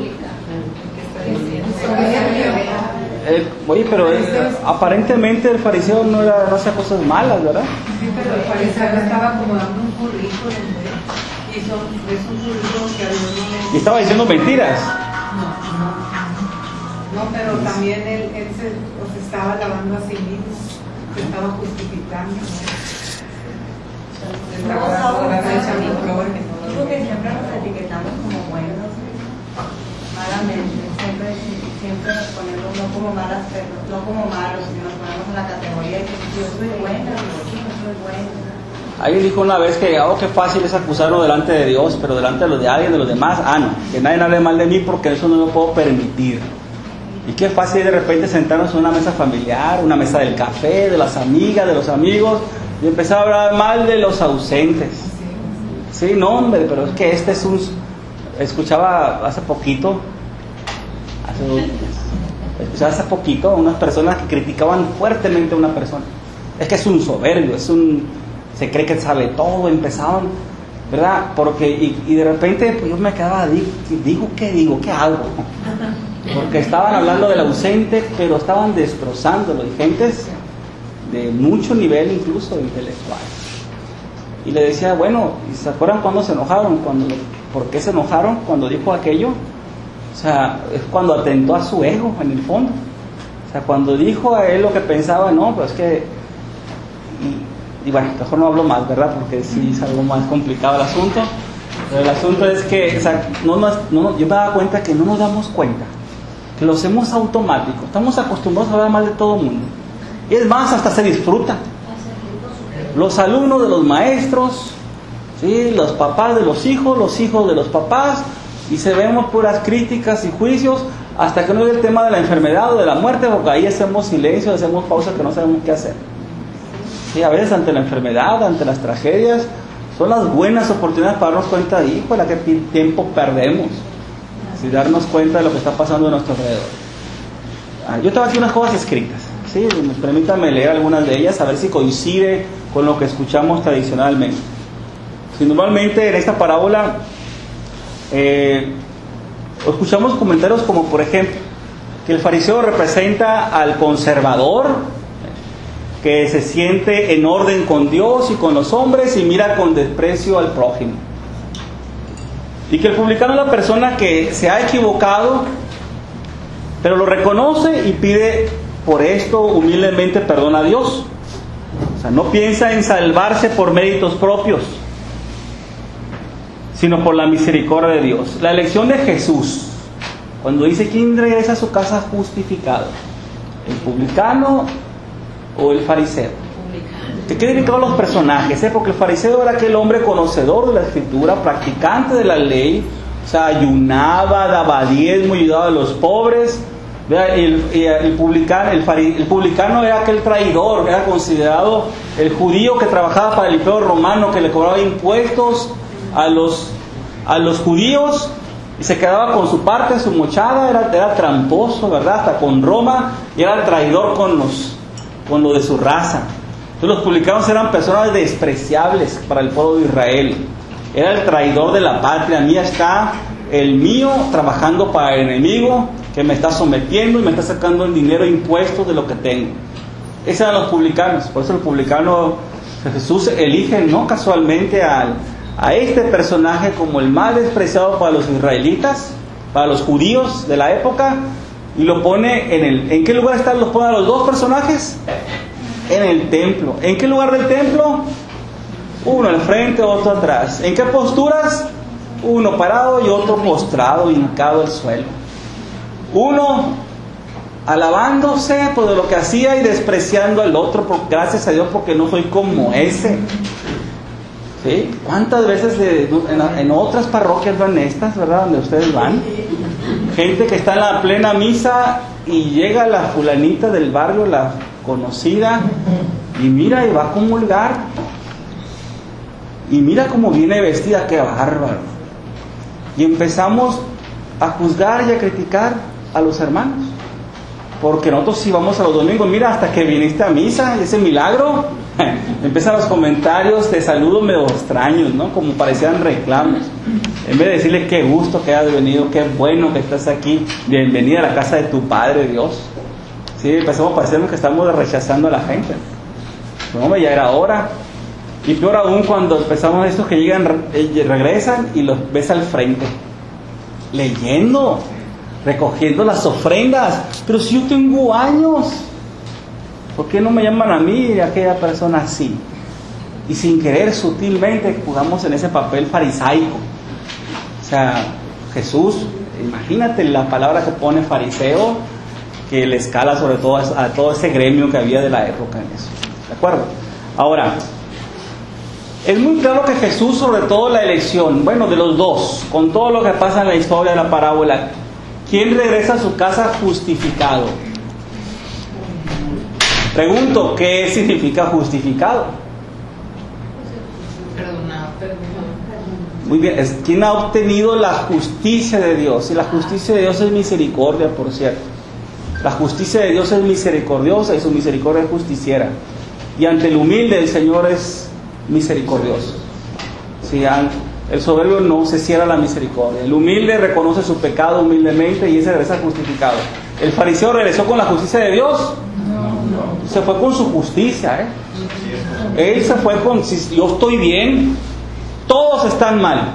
El, oye, pero el, aparentemente el fariseo no, era, no hacía cosas malas, ¿verdad? Sí, pero el fariseo estaba acomodando un currículum, y son, es un currículum que a Dios no le... Y estaba diciendo mentiras. No, no. No, pero también él, él se, o se estaba alabando a sí mismo, se estaba justificando. No, digo que siempre nos etiquetamos como buenos, malamente, siempre, siempre nos ponemos no como malas, no como malos, sino nos ponemos en la categoría de que yo soy buena, yo no soy buena. Alguien dijo una vez que, oh, qué fácil es acusarlo delante de Dios, pero delante de los de alguien, de los demás, ah, no, que nadie hable mal de mí porque eso no lo puedo permitir. Y qué fácil es de repente sentarnos en una mesa familiar, una mesa del café, de las amigas, de los amigos, y empezar a hablar mal de los ausentes. Sí, no, hombre, pero es que este es un... Escuchaba hace poquito, hace dos días, escuchaba hace poquito unas personas que criticaban fuertemente a una persona. Es que es un soberbio, es un... se cree que sabe todo, empezaban, ¿verdad? Porque, y, y de repente pues yo me quedaba, digo, digo, ¿qué digo? ¿Qué hago? Porque estaban hablando del ausente, pero estaban destrozándolo, y gentes de mucho nivel, incluso intelectual. Y le decía, bueno, ¿y se acuerdan cuando se enojaron? Cuando, ¿por qué se enojaron cuando dijo aquello? O sea, es cuando atentó a su ego, en el fondo. O sea, cuando dijo a él lo que pensaba, no, pero es que... Y, y bueno, mejor no hablo más, ¿verdad? Porque sí es algo más complicado el asunto. Pero el asunto es que, o sea, no, no, no, yo me daba cuenta que no nos damos cuenta, que lo hacemos automático. Estamos acostumbrados a hablar mal de todo el mundo. Y es más, hasta se disfruta. Los alumnos de los maestros, ¿sí? Los papás de los hijos, los hijos de los papás, y se vemos puras críticas y juicios hasta que no llegue el tema de la enfermedad o de la muerte, porque ahí hacemos silencio, hacemos pausa que no sabemos qué hacer. Sí, a veces ante la enfermedad, ante las tragedias, son las buenas oportunidades para darnos cuenta de, híjole, qué tiempo perdemos, si darnos cuenta de lo que está pasando a nuestro alrededor. Ah, yo tengo aquí unas cosas escritas, ¿sí? Permítanme leer algunas de ellas, a ver si coincide con lo que escuchamos tradicionalmente. Si normalmente en esta parábola eh, escuchamos comentarios como, por ejemplo, que el fariseo representa al conservador, que se siente en orden con Dios y con los hombres y mira con desprecio al prójimo. Y que el publicano es la persona que se ha equivocado, pero lo reconoce y pide por esto humildemente perdón a Dios. O sea, no piensa en salvarse por méritos propios, sino por la misericordia de Dios. La elección de Jesús, cuando dice quién regresa a su casa justificado, el publicano o el fariseo. ¿Qué quiere decir los personajes? ¿eh? Porque el fariseo era aquel hombre conocedor de la escritura, practicante de la ley, o sea, ayunaba, daba diezmo, ayudaba a los pobres. El, el, el, publicano, el, fari, el publicano era aquel traidor, era considerado el judío que trabajaba para el imperio romano, que le cobraba impuestos a los, a los judíos y se quedaba con su parte, su mochada, era, era tramposo, ¿verdad? Hasta con Roma, y era traidor con los con lo de su raza. Entonces los publicanos eran personas despreciables para el pueblo de Israel. Era el traidor de la patria. Mía está el mío trabajando para el enemigo que me está sometiendo y me está sacando el dinero e impuestos de lo que tengo. Esos eran los publicanos. Por eso el publicano, Jesús elige no casualmente al, a este personaje como el más despreciado para los israelitas, para los judíos de la época, y lo pone en el... ¿En qué lugar están? Los pone a los dos personajes en el templo. ¿En qué lugar del templo? Uno al frente, otro atrás. ¿En qué posturas? Uno parado y otro postrado, hincado al suelo. Uno alabándose por lo que hacía y despreciando al otro, por, gracias a Dios porque no soy como ese. ¿Sí? ¿Cuántas veces de, en, en otras parroquias van estas, ¿verdad? Donde ustedes van, gente que está en la plena misa y llega la fulanita del barrio, la conocida, y mira y va a comulgar y mira cómo viene vestida, qué bárbaro, y empezamos a juzgar y a criticar a los hermanos. porque nosotros sí vamos a los domingos. Mira, hasta que viniste a misa, ese milagro. Empiezan los comentarios de saludos medio extraños, ¿no? Como parecían reclamos. En vez de decirle qué gusto que has venido, qué bueno que estás aquí, bienvenida a la casa de tu Padre Dios. Sí, empezamos a parecernos que estamos rechazando a la gente. No, ya era hora. Y peor aún cuando empezamos estos que llegan, regresan y los ves al frente, leyendo, recogiendo las ofrendas. Pero si yo tengo años, ¿por qué no me llaman a mí y a aquella persona así? Y sin querer, sutilmente, jugamos en ese papel farisaico. O sea, Jesús, imagínate la palabra que pone fariseo, que le escala sobre todo a todo ese gremio que había de la época en eso. ¿De acuerdo? Ahora, es muy claro que Jesús, sobre todo la elección, bueno, de los dos, con todo lo que pasa en la historia de la parábola, ¿quién regresa a su casa justificado? Pregunto, ¿qué significa justificado? Perdonado, perdonado. Muy bien, es quien ha obtenido la justicia de Dios. Y la justicia de Dios es misericordia, por cierto. La justicia de Dios es misericordiosa y su misericordia es justiciera. Y ante el humilde el Señor es misericordioso. Si el soberbio no se cierra la misericordia. El humilde reconoce su pecado humildemente y ese regresa justificado. ¿El fariseo regresó con la justicia de Dios? No. Se fue con su justicia, ¿eh? Él se fue con, si yo estoy bien, todos están mal.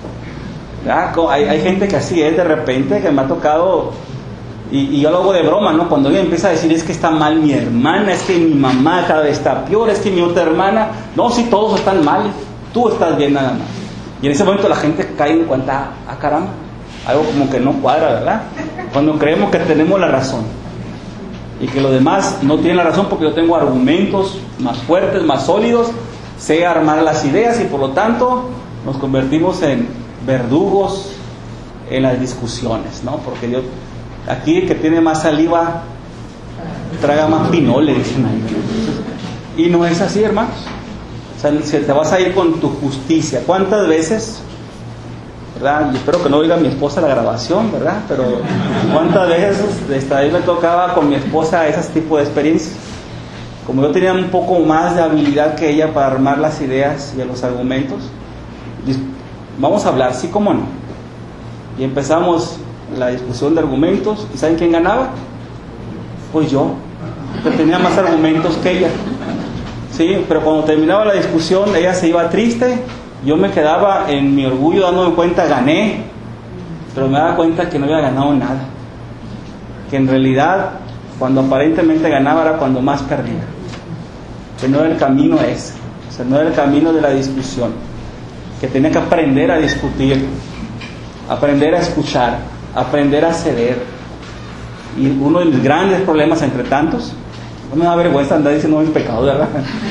Hay, hay gente que así es de repente, que me ha tocado, y, y yo lo hago de broma, ¿no? Cuando alguien empieza a decir, es que está mal mi hermana, es que mi mamá cada vez está peor, es que mi otra hermana, no, si todos están mal, tú estás bien nada más. Y en ese momento la gente cae en cuenta, ah caramba, algo como que no cuadra, ¿verdad? Cuando creemos que tenemos la razón y que los demás no tienen la razón porque yo tengo argumentos más fuertes, más sólidos, sé armar las ideas y por lo tanto nos convertimos en verdugos en las discusiones, ¿no? Porque yo, aquí el que tiene más saliva traga más pinole, dicen ahí. Y no es así, hermanos. O sea, si te vas a ir con tu justicia, ¿cuántas veces, verdad? Y espero que no oiga mi esposa la grabación, ¿verdad? Pero ¿cuántas veces esta vez me tocaba con mi esposa ese tipo de experiencias? Como yo tenía un poco más de habilidad que ella para armar las ideas y los argumentos, vamos a hablar, sí como no. Y empezamos la discusión de argumentos, ¿y saben quién ganaba? Pues yo, que tenía más argumentos que ella. Sí, pero cuando terminaba la discusión, ella se iba triste, yo me quedaba en mi orgullo dándome cuenta, gané, pero me daba cuenta que no había ganado nada. Que en realidad, cuando aparentemente ganaba era cuando más perdía. Que no era el camino ese, o sea, no era el camino de la discusión. Que tenía que aprender a discutir, aprender a escuchar, aprender a ceder. Y uno de mis grandes problemas entre tantos, no me da vergüenza andar diciendo mis pecados, ¿verdad?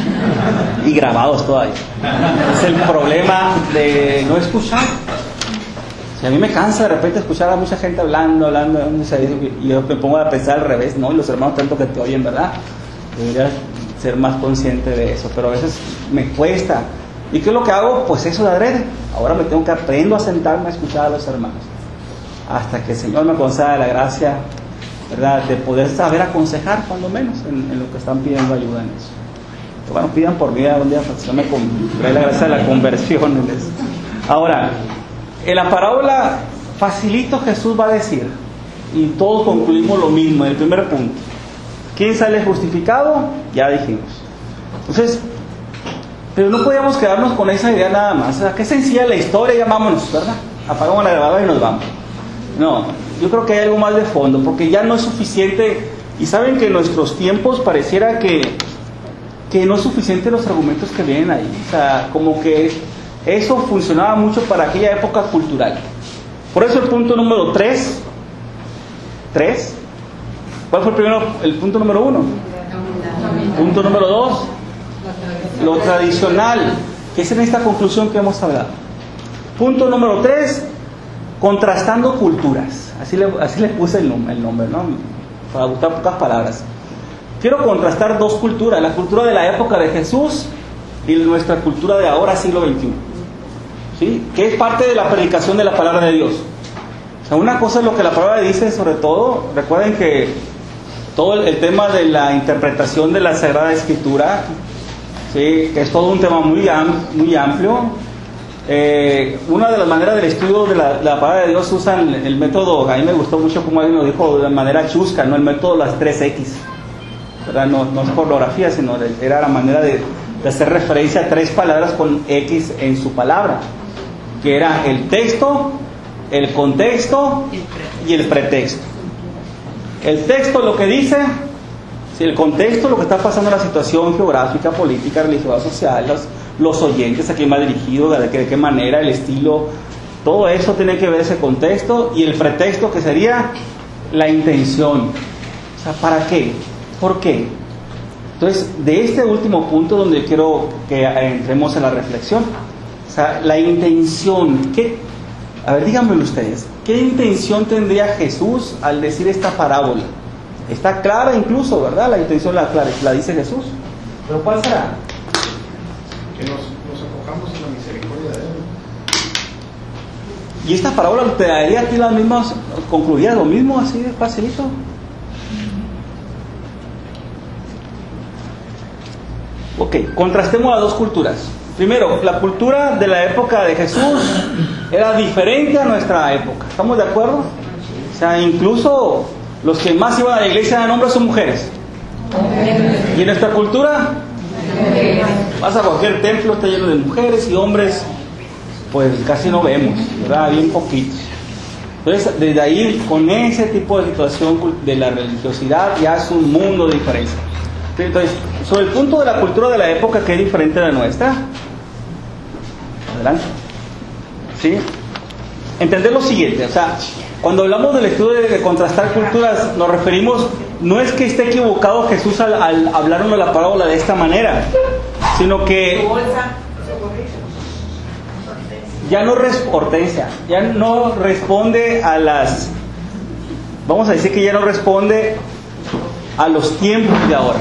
Y grabados todavía. Es el problema de no escuchar. Si a mí me cansa de repente escuchar a mucha gente hablando, hablando, y yo me pongo a pensar al revés, ¿no? Y los hermanos tanto que te oyen, ¿verdad? Debería ser más consciente de eso, pero a veces me cuesta. ¿Y qué es lo que hago? Pues eso de adrede. Ahora me tengo que aprender a sentarme a escuchar a los hermanos. Hasta que el Señor me conceda la gracia, ¿verdad?, de poder saber aconsejar, cuando menos, en, en lo que están pidiendo ayuda en eso. Que bueno, pidan por mí un día, yo me trae la gracia de la conversión en eso. Ahora, en la parábola, facilito Jesús va a decir, y todos concluimos lo mismo en el primer punto. ¿Quién sale justificado? Ya dijimos. Entonces, pero no podíamos quedarnos con esa idea nada más. O sea, qué sencilla la historia, ya vámonos, ¿verdad? Apagamos la grabadora y nos vamos. No, yo creo que hay algo más de fondo, porque ya no es suficiente, y saben que en nuestros tiempos pareciera que, que no es suficiente los argumentos que vienen ahí. O sea, como que eso funcionaba mucho para aquella época cultural. Por eso el punto número tres, tres, ¿cuál fue el primero? El punto número uno. Punto número dos, lo tradicional, que es en esta conclusión que hemos hablado. Punto número tres, contrastando culturas. Así le, así le puse el nombre, el nombre, ¿no? Para buscar pocas palabras. Quiero contrastar dos culturas, la cultura de la época de Jesús y nuestra cultura de ahora, siglo veintiuno. ¿Sí? Que es parte de la predicación de la palabra de Dios. O sea, una cosa es lo que la palabra dice, sobre todo, recuerden que todo el, el tema de la interpretación de la Sagrada Escritura, ¿sí? Que es todo un tema muy, am, muy amplio. Eh, una de las maneras del estudio de la, la palabra de Dios usan el, el método, a mí me gustó mucho como alguien lo dijo de manera chusca, ¿no? El método de las tres equis, ¿verdad? No, no es pornografía, sino era la manera de, de hacer referencia a tres palabras con X en su palabra, que era el texto, el contexto y el pretexto. El texto lo que dice, si el contexto, lo que está pasando en la situación geográfica, política, religiosa, social, los, los oyentes, a quién va dirigido, de qué, de qué manera, el estilo, todo eso tiene que ver ese contexto, y el pretexto, que sería la intención. O sea, ¿para qué? ¿Por qué? Entonces, de este último punto donde quiero que entremos en la reflexión, o sea, la intención, ¿qué? A ver, díganmelo ustedes, ¿qué intención tendría Jesús al decir esta parábola? Está clara incluso, ¿verdad? La intención la, la, la dice Jesús. ¿Pero cuál será? Que nos, nos acojamos en la misericordia de Él. Y esta parábola te daría a ti las mismas, concluiría lo mismo, así de facilito. Ok, contrastemos las dos culturas. Primero, la cultura de la época de Jesús era diferente a nuestra época. ¿Estamos de acuerdo? O sea, incluso los que más iban a la iglesia eran hombres o mujeres. ¿Y en nuestra cultura? Vas a cualquier templo, está lleno de mujeres, y hombres pues casi no vemos, ¿verdad? Bien poquitos. Entonces, desde ahí, con ese tipo de situación de la religiosidad, ya es un mundo de diferencia. Entonces, sobre el punto de la cultura de la época, que es diferente de la nuestra, adelante. ¿Sí? Entender lo siguiente, o sea, cuando hablamos del estudio de contrastar culturas, nos referimos, no es que esté equivocado Jesús al, al hablarnos de la parábola de esta manera, sino que ya no, Hortensia, ya no responde a las, vamos a decir que ya no responde a los tiempos de ahora.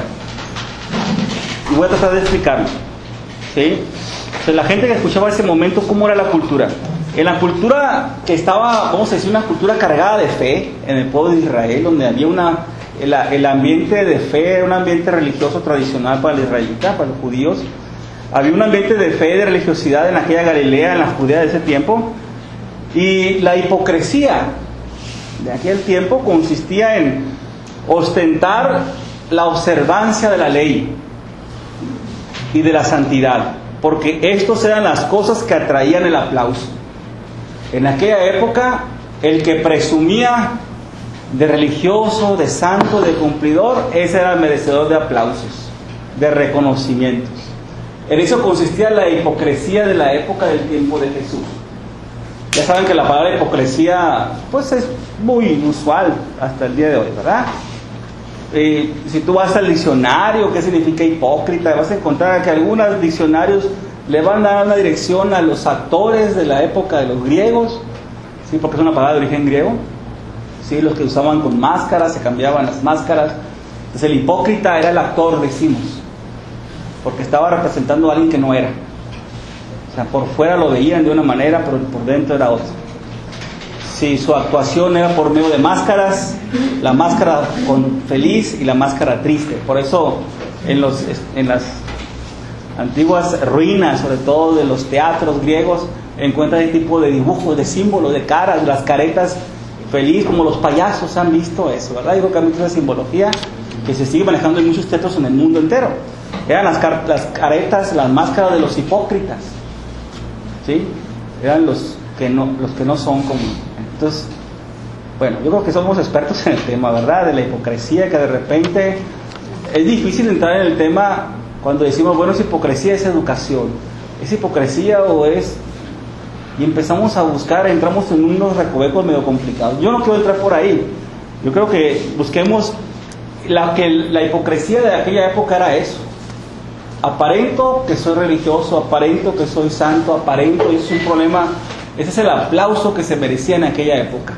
Y voy a tratar de explicarlo, ¿sí? O sea, la gente que escuchaba ese momento, ¿cómo era la cultura? En la cultura que estaba, vamos a decir, una cultura cargada de fe en el pueblo de Israel, donde había una, el, el ambiente de fe, era un ambiente religioso tradicional para el israelita, para los judíos. Había un ambiente de fe y de religiosidad en aquella Galilea, en la Judea de ese tiempo. Y la hipocresía de aquel tiempo consistía en ostentar la observancia de la ley y de la santidad, porque estos eran las cosas que atraían el aplauso. En aquella época, el que presumía de religioso, de santo, de cumplidor, ese era el merecedor de aplausos, de reconocimientos. En eso consistía la hipocresía de la época del tiempo de Jesús. Ya saben que la palabra hipocresía, pues es muy usual hasta el día de hoy, ¿verdad? Eh, si tú vas al diccionario, ¿qué significa hipócrita? Vas a encontrar que algunos diccionarios le van a dar una dirección a los actores de la época de los griegos, ¿sí? Porque es una palabra de origen griego, ¿sí? Los que usaban con máscaras, se cambiaban las máscaras. Entonces el hipócrita era el actor, decimos, porque estaba representando a alguien que no era. O sea, por fuera lo veían de una manera, pero por dentro era otra. Si su actuación era por medio de máscaras, la máscara con feliz y la máscara triste. Por eso en, los, en las antiguas ruinas, sobre todo de los teatros griegos, encuentran este tipo de dibujos, de símbolos, de caras, las caretas feliz, como los payasos han visto eso, ¿verdad? Digo que hay mucha simbología que se sigue manejando en muchos teatros en el mundo entero. Eran las, car- las caretas, las máscaras de los hipócritas, ¿sí? Eran los que no, los que no son como... Entonces, bueno, yo creo que somos expertos en el tema, ¿verdad? De la hipocresía, que de repente es difícil entrar en el tema cuando decimos, bueno, es hipocresía, es educación. ¿Es hipocresía o es...? Y empezamos a buscar, entramos en unos recovecos medio complicados. Yo no quiero entrar por ahí. Yo creo que busquemos la, que la hipocresía de aquella época era eso. Aparento que soy religioso, aparento que soy santo, aparento, y eso es un problema. Ese es el aplauso que se merecía en aquella época.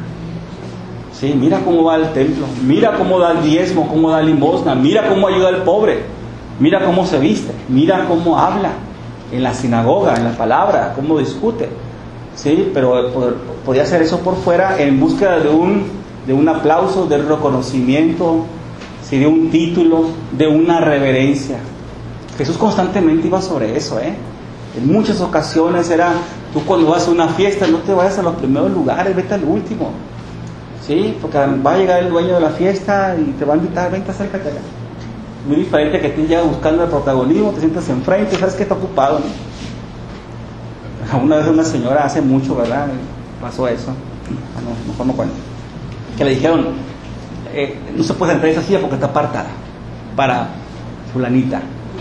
Sí, mira cómo va al templo, mira cómo da el diezmo, cómo da limosna, mira cómo ayuda al pobre, mira cómo se viste, mira cómo habla en la sinagoga, en la palabra, cómo discute. Sí, pero podía hacer eso por fuera en búsqueda de un, de un aplauso, de reconocimiento, ¿sí? De un título, de una reverencia. Jesús constantemente iba sobre eso, ¿eh? En muchas ocasiones era, tú cuando vas a una fiesta no te vayas a los primeros lugares, vete al último, ¿sí? Porque va a llegar el dueño de la fiesta y te va a invitar, vente, acércate acá. Muy diferente que tú llegas buscando el protagonismo, te sientas enfrente, sabes que está ocupado, ¿no? Una vez una señora, hace mucho, ¿verdad? Pasó eso, no, mejor no cuento, que le dijeron, eh, no se puede entrar a esa silla porque está apartada para fulanita.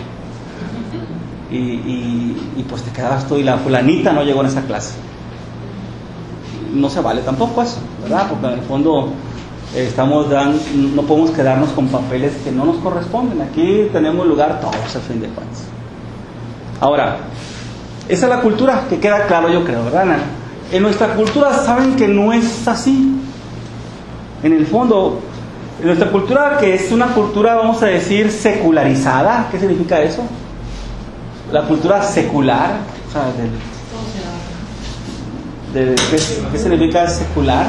Y, y, y pues te quedabas tú y la fulanita no llegó en esa clase. No se vale tampoco eso, ¿verdad? Porque en el fondo eh, estamos dando, no podemos quedarnos con papeles que no nos corresponden. Aquí tenemos lugar todos a fin de cuentas. Ahora, esa es la cultura, que queda claro, yo creo, ¿verdad? En nuestra cultura saben que no es así. En el fondo, en nuestra cultura, que es una cultura, vamos a decir, secularizada. ¿Qué significa eso? La cultura secular, o sea, de, de, ¿qué, ¿qué significa secular?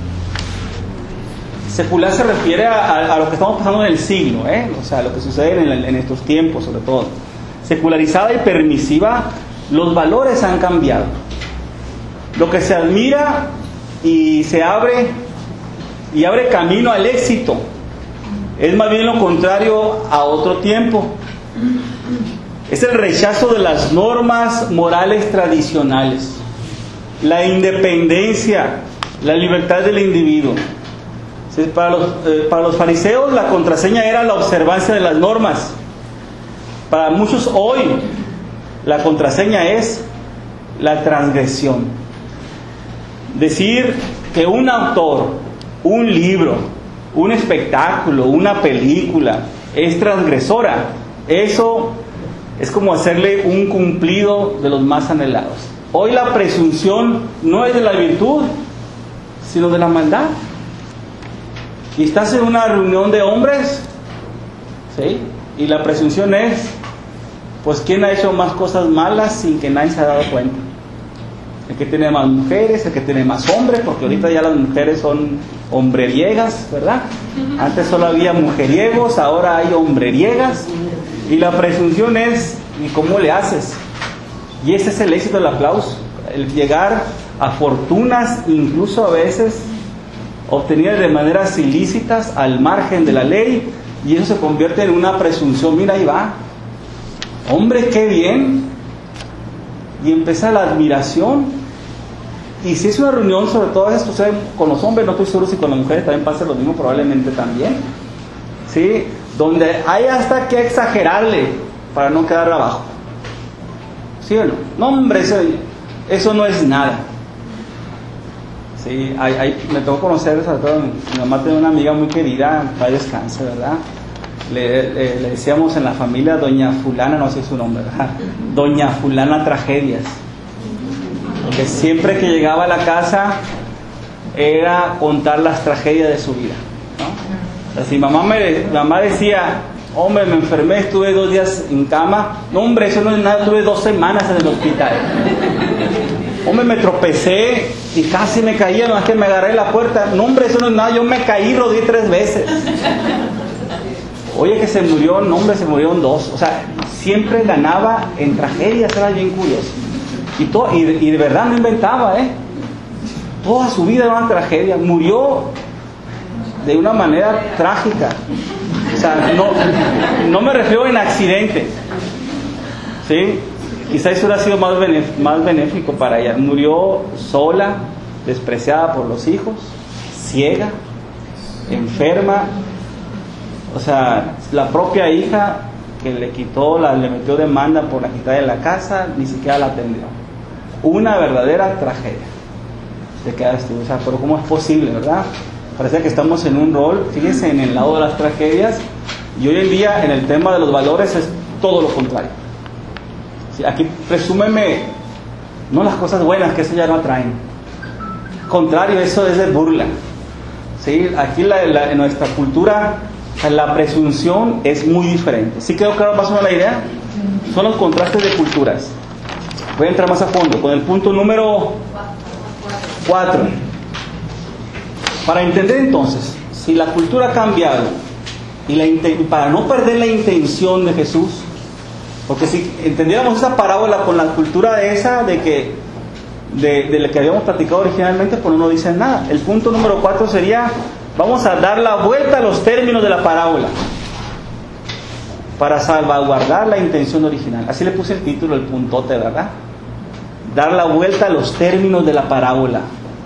Secular se refiere a, a, a lo que estamos pasando en el siglo, ¿eh? O sea, lo que sucede en, el, en estos tiempos, sobre todo. Secularizada y permisiva, los valores han cambiado. Lo que se admira y se abre y abre camino al éxito es más bien lo contrario a otro tiempo. Es el rechazo de las normas morales tradicionales, la independencia, la libertad del individuo. Para los, eh, para los fariseos la contraseña era la observancia de las normas. Para muchos hoy la contraseña es la transgresión. Decir que un autor, un libro, un espectáculo, una película es transgresora, eso es como hacerle un cumplido de los más anhelados. Hoy la presunción no es de la virtud, sino de la maldad. Y estás en una reunión de hombres, ¿sí? Y la presunción es, pues, ¿quién ha hecho más cosas malas sin que nadie se haya dado cuenta? El que tiene más mujeres, el que tiene más hombres, porque ahorita ya las mujeres son hombreriegas, ¿verdad? Antes solo había mujeriegos, ahora hay hombreriegas. Y la presunción es, ¿y cómo le haces? Y ese es el éxito del aplauso, el llegar a fortunas, incluso a veces obtenidas de maneras ilícitas, al margen de la ley, y eso se convierte en una presunción. Mira, ahí va, hombre, qué bien, y empieza la admiración. Y si es una reunión, sobre todo esto sucede con los hombres, no estoy seguro si con las mujeres también pasa lo mismo, probablemente también, ¿sí? Donde hay hasta que exagerarle para no quedar abajo. ¿Sí o no? No, hombre, eso, eso no es nada. Sí, hay, hay, me tocó conocer, sobre todo, mi mamá tiene una amiga muy querida, para descanse, ¿verdad? Le, le, le decíamos en la familia Doña Fulana, no sé su nombre, ¿verdad? Doña Fulana Tragedias. Porque siempre que llegaba a la casa era contar las tragedias de su vida, ¿no? Así, mamá, me, mamá decía, hombre, me enfermé, estuve dos días en cama. No, hombre, eso no es nada, estuve dos semanas en el hospital. Hombre, me tropecé y casi me caía, no es que me agarré en la puerta. No, hombre, eso no es nada, yo me caí, rodé tres veces. Oye, que se murió, no, hombre, se murieron dos. O sea, siempre ganaba en tragedias, era bien curioso. Y, todo, y, y de verdad no inventaba, ¿eh? Toda su vida era una tragedia. Murió de una manera trágica. O sea, no, no me refiero en accidente, ¿sí? Quizás eso hubiera sido más, benef- más benéfico para ella. Murió sola, despreciada por los hijos, ciega, enferma. O sea, la propia hija que le quitó, la, le metió demanda por la quitada de la casa, ni siquiera la atendió. Una verdadera tragedia. Te quedas tú, o sea, pero ¿cómo es posible, verdad? Parece que estamos en un rol, fíjense, en el lado de las tragedias, y hoy en día en el tema de los valores es todo lo contrario. Sí, aquí presúmeme, no las cosas buenas, que eso ya no atraen. Al contrario, eso es de burla. ¿Sí? Aquí la, la, en nuestra cultura la presunción es muy diferente. ¿Sí quedó claro más o menos la idea? Son los contrastes de culturas. Voy a entrar más a fondo con el punto número cuatro. Para entender entonces, si la cultura ha cambiado Y la, para no perder la intención de Jesús, porque si entendiéramos esa parábola con la cultura de esa, de que de, de la que habíamos platicado originalmente, pues no dice nada. El punto número cuatro sería, vamos a dar la vuelta a los términos de la parábola para salvaguardar la intención original. Así le puse el título, el puntote, ¿verdad? Dar la vuelta a los términos de la parábola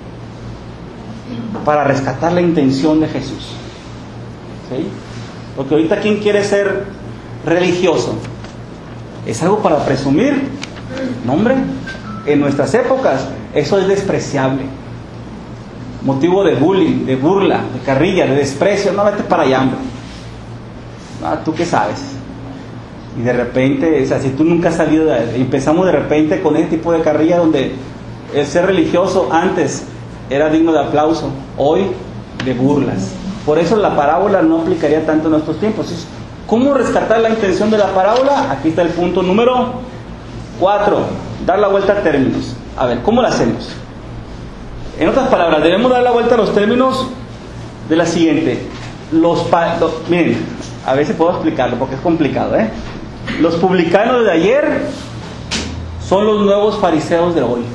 para rescatar la intención de Jesús. ¿Sí? Porque ahorita, ¿quién quiere ser religioso? ¿Es algo para presumir? No, hombre. En nuestras épocas eso es despreciable, motivo de bullying, de burla, de carrilla, de desprecio. No, vete para allá, hombre. No, ¿tú qué sabes? Y de repente, o sea, si tú nunca has salido de... Empezamos de repente con ese tipo de carrilla donde el ser religioso antes era digno de aplauso, hoy de burlas. Por eso la parábola no aplicaría tanto en nuestros tiempos. ¿Cómo rescatar la intención de la parábola? Aquí está el punto número cuatro. Dar la vuelta a términos. A ver, ¿cómo lo hacemos? En otras palabras, debemos dar la vuelta a los términos de la siguiente. Los, pa, los miren, a ver si puedo explicarlo porque es complicado, ¿eh? Los publicanos de ayer son los nuevos fariseos de hoy.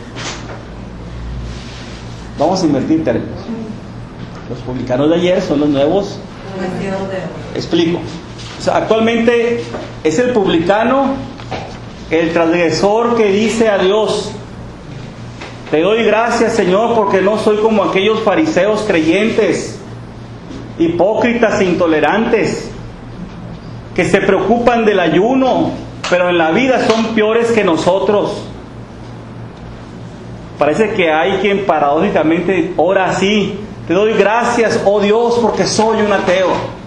Vamos a invertir términos. Los publicanos de ayer son los nuevos. Explico. O sea, actualmente es el publicano, el transgresor que dice a Dios: te doy gracias, Señor, porque no soy como aquellos fariseos creyentes, hipócritas e intolerantes, que se preocupan del ayuno, pero en la vida son peores que nosotros. Parece que hay quien paradójicamente ora así: te doy gracias, oh Dios, porque soy un ateo.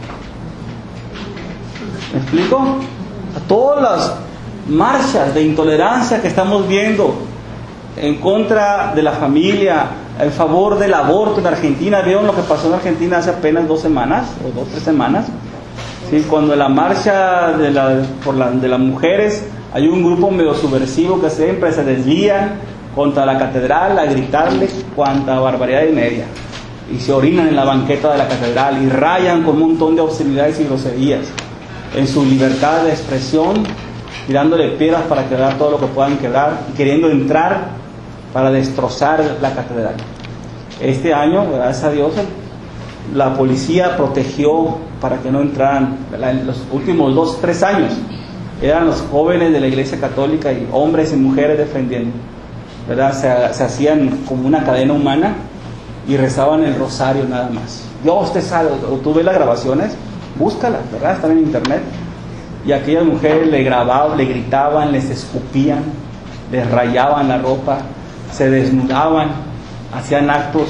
¿Me explico? A todas las marchas de intolerancia que estamos viendo en contra de la familia, en favor del aborto en Argentina. ¿Vieron lo que pasó en Argentina hace apenas dos semanas o dos, tres semanas? Sí, cuando en la marcha de, la, por la, de las mujeres hay un grupo medio subversivo que siempre se desvían contra la catedral a gritarle cuanta barbaridad y media, y se orinan en la banqueta de la catedral y rayan con un montón de obscenidades y groserías en su libertad de expresión, tirándole piedras para quebrar todo lo que puedan quebrar y queriendo entrar para destrozar la catedral. Este año, gracias a Dios, la policía protegió para que no entraran. En los últimos dos, tres años eran los jóvenes de la Iglesia Católica y hombres y mujeres defendiendo, ¿verdad? Se, se hacían como una cadena humana y rezaban el rosario nada más. Dios te salve. O tú ves las grabaciones, búscalas, ¿verdad? Están en internet. Y aquellas mujeres le grababan, le gritaban, les escupían, les rayaban la ropa, se desnudaban, hacían actos,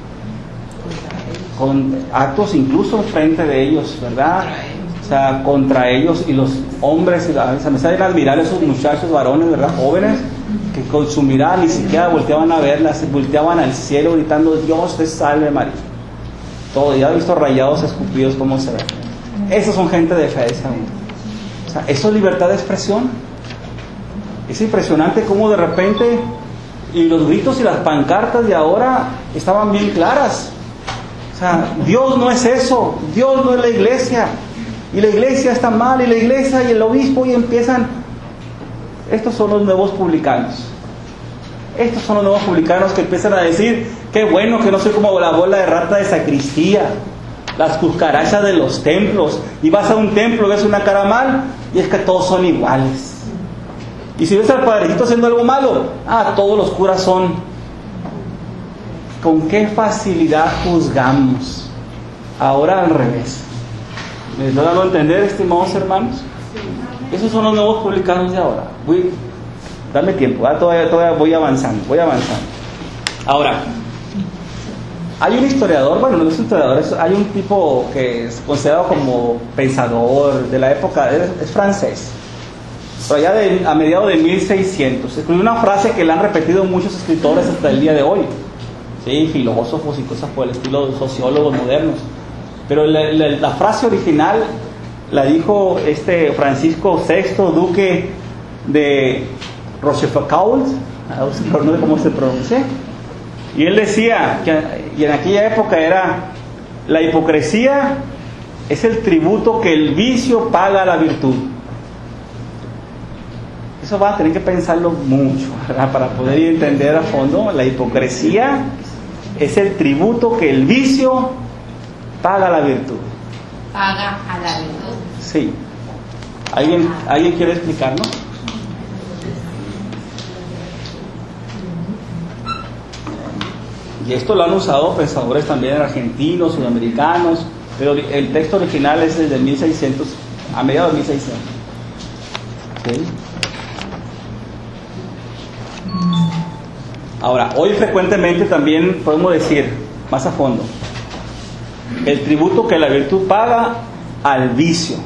con actos incluso frente de ellos, ¿verdad? O sea, contra ellos. Y los hombres, o sea, me salen a admirar esos muchachos varones, ¿verdad? Jóvenes, que con su mirada ni siquiera volteaban a verlas, volteaban al cielo gritando: Dios te salve María. Todo, ya he visto rayados, escupidos, cómo se ve. Esos son gente de fe, esa gente. O sea, eso es libertad de expresión. Es impresionante cómo de repente, y los gritos y las pancartas de ahora estaban bien claras. O sea, Dios no es eso, Dios no es la iglesia, y la iglesia está mal, y la iglesia y el obispo, y empiezan. Estos son los nuevos publicanos. Estos son los nuevos publicanos que empiezan a decir: qué bueno que no soy como la bola de rata de sacristía, las cucarachas de los templos. Y vas a un templo, ves una cara mal, y es que todos son iguales. Y si ves al padrecito haciendo algo malo, ah, todos los curas son. ¿Con qué facilidad juzgamos? Ahora al revés. ¿Me estoy dando a entender, estimados hermanos? Esos son los nuevos publicanos de ahora. Voy, dame tiempo, ¿eh? todavía, todavía voy avanzando, voy avanzando. Ahora, hay un historiador, bueno, no es un historiador, es, hay un tipo que es considerado como pensador de la época, es, es francés, pero allá de, a mediados de mil seiscientos, escribió una frase que la han repetido muchos escritores hasta el día de hoy, sí, filósofos y cosas por el estilo, sociólogos modernos, pero la, la, la frase original la dijo este Francisco sexto, duque de Rochefoucauld, no sé cómo se pronuncia, y él decía que y en aquella época era: la hipocresía es el tributo que el vicio paga a la virtud. Eso va a tener que pensarlo mucho, ¿verdad? Para poder entender a fondo. La hipocresía es el tributo que el vicio paga a la virtud. Paga a la virtud. Sí. ¿Alguien, ¿alguien quiere explicarlo? Y esto lo han usado pensadores también argentinos, sudamericanos, pero el texto original es desde mil seiscientos, a mediados de mil seiscientos. ¿Sí? Ahora, hoy frecuentemente también podemos decir, más a fondo, el tributo que la virtud paga al vicio.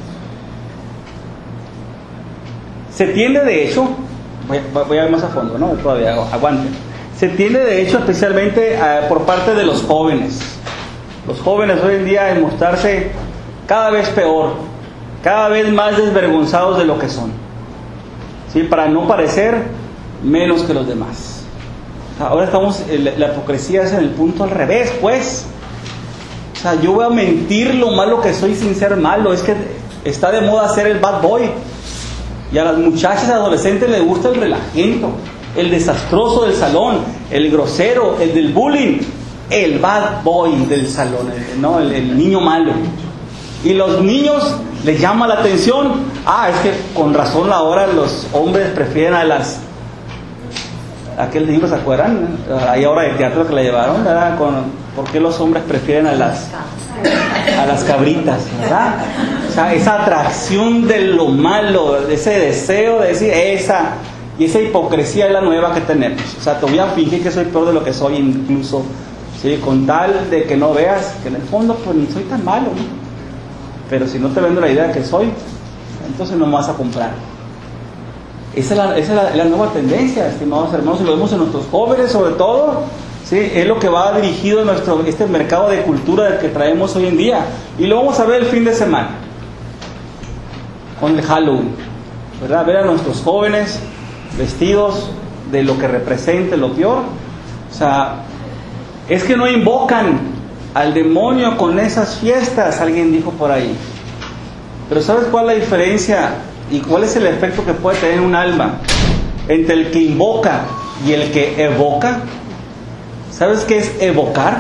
Se tiende de hecho, voy, voy a ir más a fondo, ¿no? Todavía, aguante. Se tiende de hecho especialmente uh, por parte de los jóvenes. Los jóvenes hoy en día en mostrarse cada vez peor, cada vez más desvergonzados de lo que son, ¿sí? Para no parecer menos que los demás. Ahora estamos, la hipocresía es en el punto al revés, pues. O sea, yo voy a mentir lo malo que soy sin ser malo. Es que está de moda ser el bad boy. Y a las muchachas adolescentes les gusta el relajento, el desastroso del salón, el grosero, el del bullying, el bad boy del salón, ¿no? el, el niño malo. Y los niños les llama la atención. Ah, es que con razón ahora los hombres prefieren a las... Aquel libro, ¿se acuerdan? Hay obra de teatro que la llevaron, ¿verdad? Con, ¿por qué los hombres prefieren a las a las cabritas, ¿verdad? O sea, esa atracción de lo malo, ese deseo de decir esa, y esa hipocresía es la nueva que tenemos. O sea, te voy a fingir que soy peor de lo que soy, incluso, ¿sí? Con tal de que no veas que en el fondo pues ni soy tan malo, ¿no? Pero si no te vendo la idea que soy, entonces no me vas a comprar. Esa es, la, esa es la, la nueva tendencia, estimados hermanos, y lo vemos en nuestros jóvenes sobre todo, ¿sí? Es lo que va dirigido a nuestro, este mercado de cultura del que traemos hoy en día, y lo vamos a ver el fin de semana con el Halloween, ¿verdad? Ver a nuestros jóvenes vestidos de lo que represente lo peor. O sea, es que no invocan al demonio con esas fiestas, alguien dijo por ahí. Pero ¿sabes cuál es la diferencia? ¿Y cuál es el efecto que puede tener un alma entre el que invoca y el que evoca? ¿Sabes qué es evocar?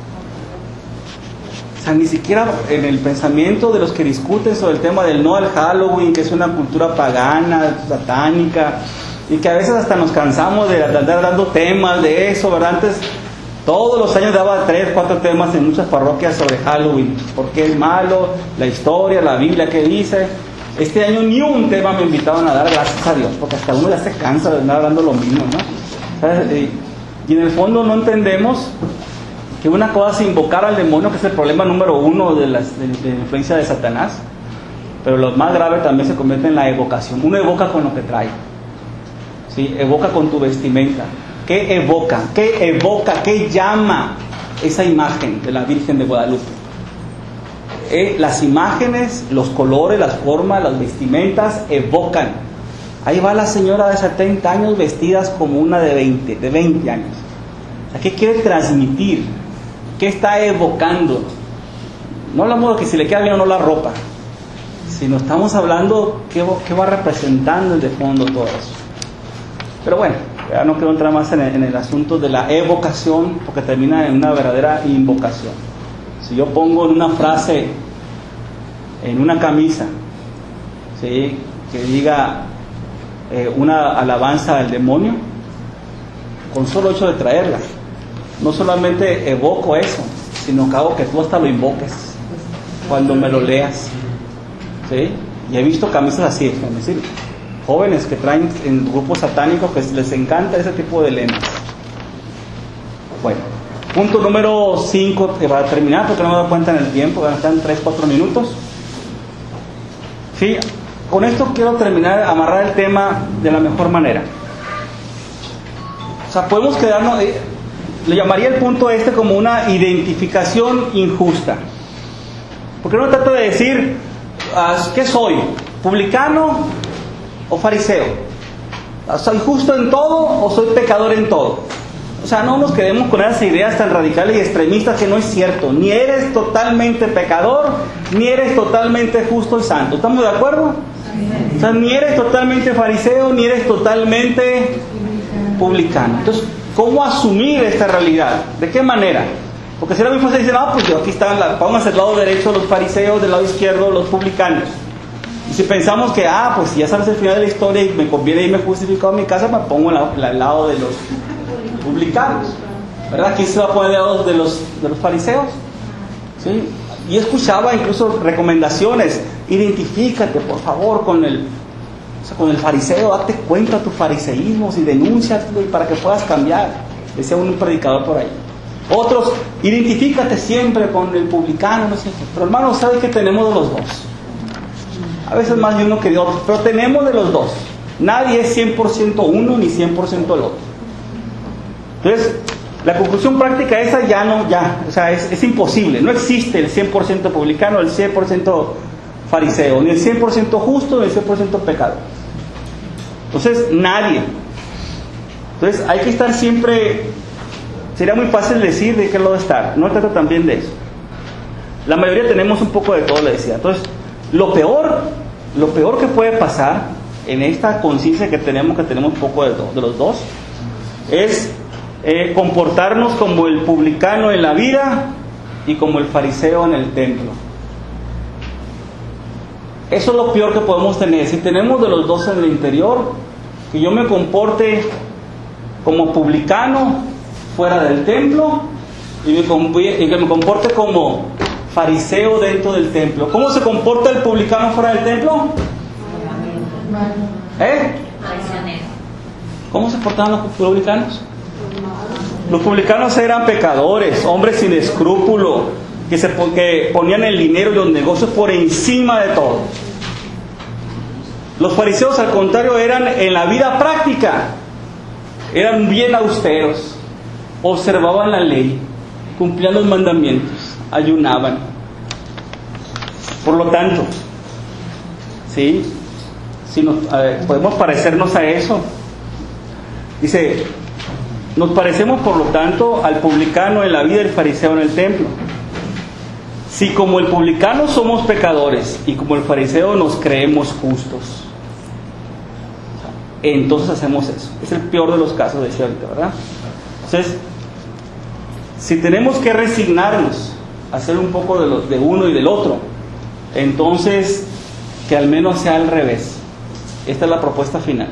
O sea, ni siquiera en el pensamiento de los que discuten sobre el tema del no al Halloween, que es una cultura pagana, satánica, y que a veces hasta nos cansamos de andar dando temas de eso, ¿verdad? Antes, todos los años daba tres, cuatro temas en muchas parroquias sobre Halloween. ¿Por qué es malo? La historia, la Biblia, ¿qué dice? Este año ni un tema me invitaron a dar, gracias a Dios, porque hasta uno ya se cansa de andar hablando lo mismo, ¿no? ¿Sabes? Y en el fondo no entendemos que una cosa es invocar al demonio, que es el problema número uno de, las, de, de la influencia de Satanás, pero lo más grave también se convierte en la evocación. Uno evoca con lo que trae, ¿sí? Evoca con tu vestimenta. ¿Qué evoca? ¿Qué evoca? ¿Qué llama esa imagen de la Virgen de Guadalupe? Eh, las imágenes, los colores, las formas, las vestimentas evocan. Ahí va la señora de setenta años vestidas como una de veinte, de veinte años. O sea, ¿qué quiere transmitir? ¿Qué está evocando? No hablamos de que si le queda bien o no la ropa, sino estamos hablando qué, qué va representando de fondo todo eso. Pero bueno, ya no quiero entrar más en el, en el asunto de la evocación, porque termina en una verdadera invocación. Si yo pongo en una frase, en una camisa, ¿sí?, que diga eh, una alabanza al demonio, con solo hecho de traerla, no solamente evoco eso, sino que hago que tú hasta lo invoques cuando me lo leas, ¿sí? Y he visto camisas así, es decir, jóvenes que traen en grupos satánicos que les encanta ese tipo de lemas. Bueno, punto número cinco, para terminar, porque no me doy cuenta en el tiempo, ya están tres, cuatro minutos. Sí, con esto quiero terminar, amarrar el tema de la mejor manera. O sea, podemos quedarnos, eh, le llamaría el punto este como una identificación injusta. Porque no trata de decir, ¿qué soy? ¿Publicano o fariseo? ¿Soy justo en todo o soy pecador en todo? O sea, no nos quedemos con esas ideas tan radicales y extremistas que no es cierto. Ni eres totalmente pecador, ni eres totalmente justo y santo. ¿Estamos de acuerdo? O sea, ni eres totalmente fariseo, ni eres totalmente publicano. Entonces, ¿cómo asumir esta realidad? ¿De qué manera? Porque si era muy fácil decir, no, pues yo aquí están, vamos al lado derecho los fariseos, del lado izquierdo los publicanos. Y si pensamos que, ah, pues si ya sabes el final de la historia y me conviene irme justificado en mi casa, me pongo al, al lado de los publicanos, ¿verdad? ¿Quién se va a poner al lado de los, de los fariseos? ¿Sí? Y escuchaba incluso recomendaciones, identifícate por favor con el, o sea, con el fariseo, date cuenta de tu fariseísmo y denúncialo para que puedas cambiar, decía un predicador por ahí. Otros, identifícate siempre con el publicano, no sé qué. Pero hermanos, ¿sabes que tenemos de los dos? A veces más de uno que de otro, pero tenemos de los dos. Nadie es cien por ciento uno ni cien por ciento el otro. Entonces, la conclusión práctica esa ya no, ya, o sea, es, es imposible. No existe el cien por ciento publicano, el cien por ciento fariseo, ni el cien por ciento justo, ni el cien por ciento pecador. Entonces, nadie. Entonces, hay que estar siempre, sería muy fácil decir de qué lado estar. No trata también de eso. La mayoría tenemos un poco de todo, le decía. Entonces, lo peor, lo peor que puede pasar en esta conciencia que tenemos, que tenemos poco de, de los dos, es eh, comportarnos como el publicano en la vida y como el fariseo en el templo. Eso es lo peor que podemos tener. Si tenemos de los dos en el interior, que yo me comporte como publicano fuera del templo y, me, y que me comporte como fariseo dentro del templo. ¿Cómo se comporta el publicano fuera del templo? ¿Eh? ¿Cómo se portaban los publicanos? Los publicanos eran pecadores, hombres sin escrúpulo, que, se, que ponían el dinero y los negocios por encima de todo. Los fariseos, al contrario, eran en la vida práctica, eran bien austeros, observaban la ley, cumplían los mandamientos, ayunaban. Por lo tanto, ¿sí? Si nos, eh, podemos parecernos a eso. Dice, nos parecemos por lo tanto al publicano en la vida y el fariseo en el templo. Si como el publicano somos pecadores y como el fariseo nos creemos justos, entonces hacemos eso. Es el peor de los casos, decía ahorita, ¿verdad? Entonces, si tenemos que resignarnos a hacer un poco de, lo, de uno y del otro, entonces que al menos sea al revés. Esta es la propuesta final.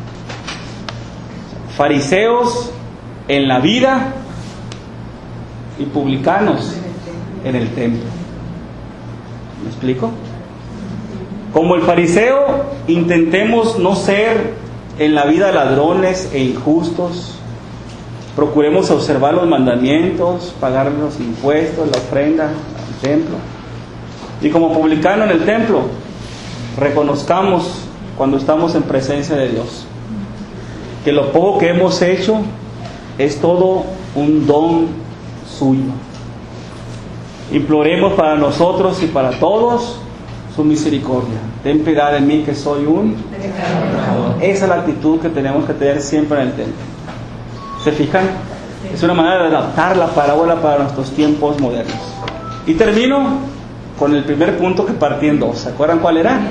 Fariseos en la vida y publicanos en el templo. ¿Me explico? Como el fariseo, intentemos no ser en la vida ladrones e injustos. Procuremos observar los mandamientos, pagar los impuestos, la ofrenda al templo. Y como publicano en el templo, reconozcamos cuando estamos en presencia de Dios que lo poco que hemos hecho es todo un don suyo. Imploremos para nosotros y para todos su misericordia. Ten piedad de mí, que soy un pecador. Esa es la actitud que tenemos que tener siempre en el templo. ¿Se fijan? Es una manera de adaptar la parábola para nuestros tiempos modernos. Y termino con el primer punto que partí en dos. ¿Se acuerdan cuál era?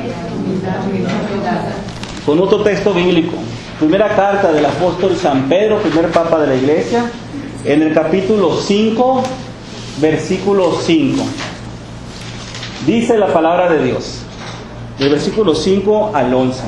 Con otro texto bíblico. Primera carta del apóstol San Pedro, primer papa de la iglesia, en el capítulo cinco, versículo cinco. Dice la palabra de Dios, del versículo cinco al once.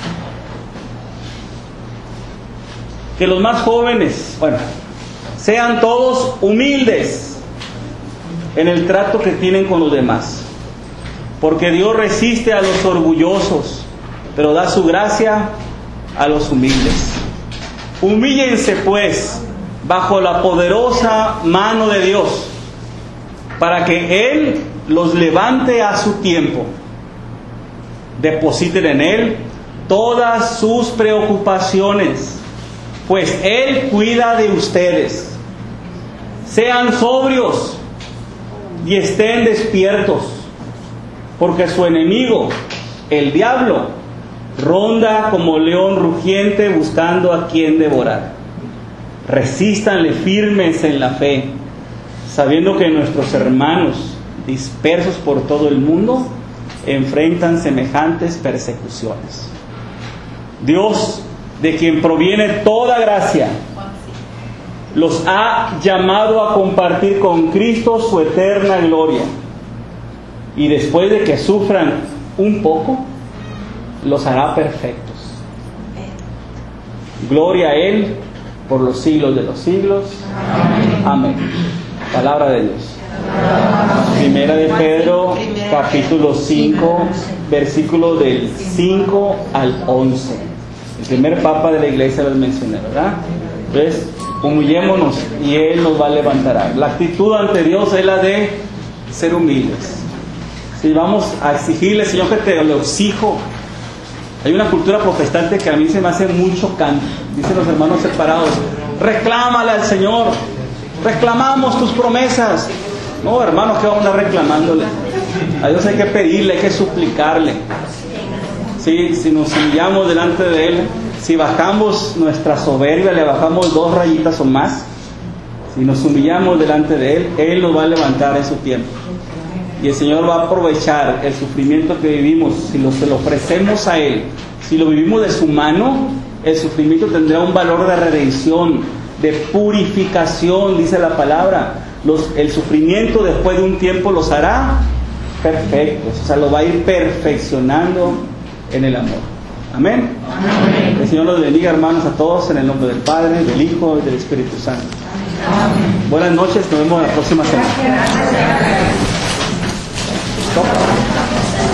Que los más jóvenes, bueno, sean todos humildes en el trato que tienen con los demás, porque Dios resiste a los orgullosos, pero da su gracia a los humildes. Humíllense pues bajo la poderosa mano de Dios, para que Él los levante a su tiempo. Depositen en Él todas sus preocupaciones, pues Él cuida de ustedes. Sean sobrios y estén despiertos, porque su enemigo, el diablo, ronda como león rugiente buscando a quien devorar. Resístanle firmes en la fe, sabiendo que nuestros hermanos dispersos por todo el mundo enfrentan semejantes persecuciones. Dios, de quien proviene toda gracia, los ha llamado a compartir con Cristo su eterna gloria. Y después de que sufran un poco, los hará perfectos. Gloria a Él por los siglos de los siglos. Amén. Palabra de Dios. Primera de Pedro, capítulo cinco, versículo del cinco al once. El primer papa de la iglesia los mencioné, ¿verdad? Entonces, humillémonos y Él nos va a levantar. La actitud ante Dios es la de ser humildes. Si vamos a exigirle, Señor, que te lo exijo. Hay una cultura protestante que a mí se me hace muy chocante. Dicen los hermanos separados: reclámale al Señor, reclamamos tus promesas. No, hermanos, ¿qué vamos a andar reclamándole? A Dios hay que pedirle, hay que suplicarle. Sí, si nos humillamos delante de Él, si bajamos nuestra soberbia, le bajamos dos rayitas o más, si nos humillamos delante de Él, Él nos va a levantar en su tiempo. Y el Señor va a aprovechar el sufrimiento que vivimos. Si lo, se lo ofrecemos a Él, si lo vivimos de su mano, el sufrimiento tendrá un valor de redención, de purificación, dice la palabra. Los, el sufrimiento después de un tiempo los hará perfectos, o sea, lo va a ir perfeccionando en el amor. Amén. Amén. El Señor los bendiga, hermanos, a todos, en el nombre del Padre, del Hijo y del Espíritu Santo. Amén. Buenas noches, nos vemos la próxima semana.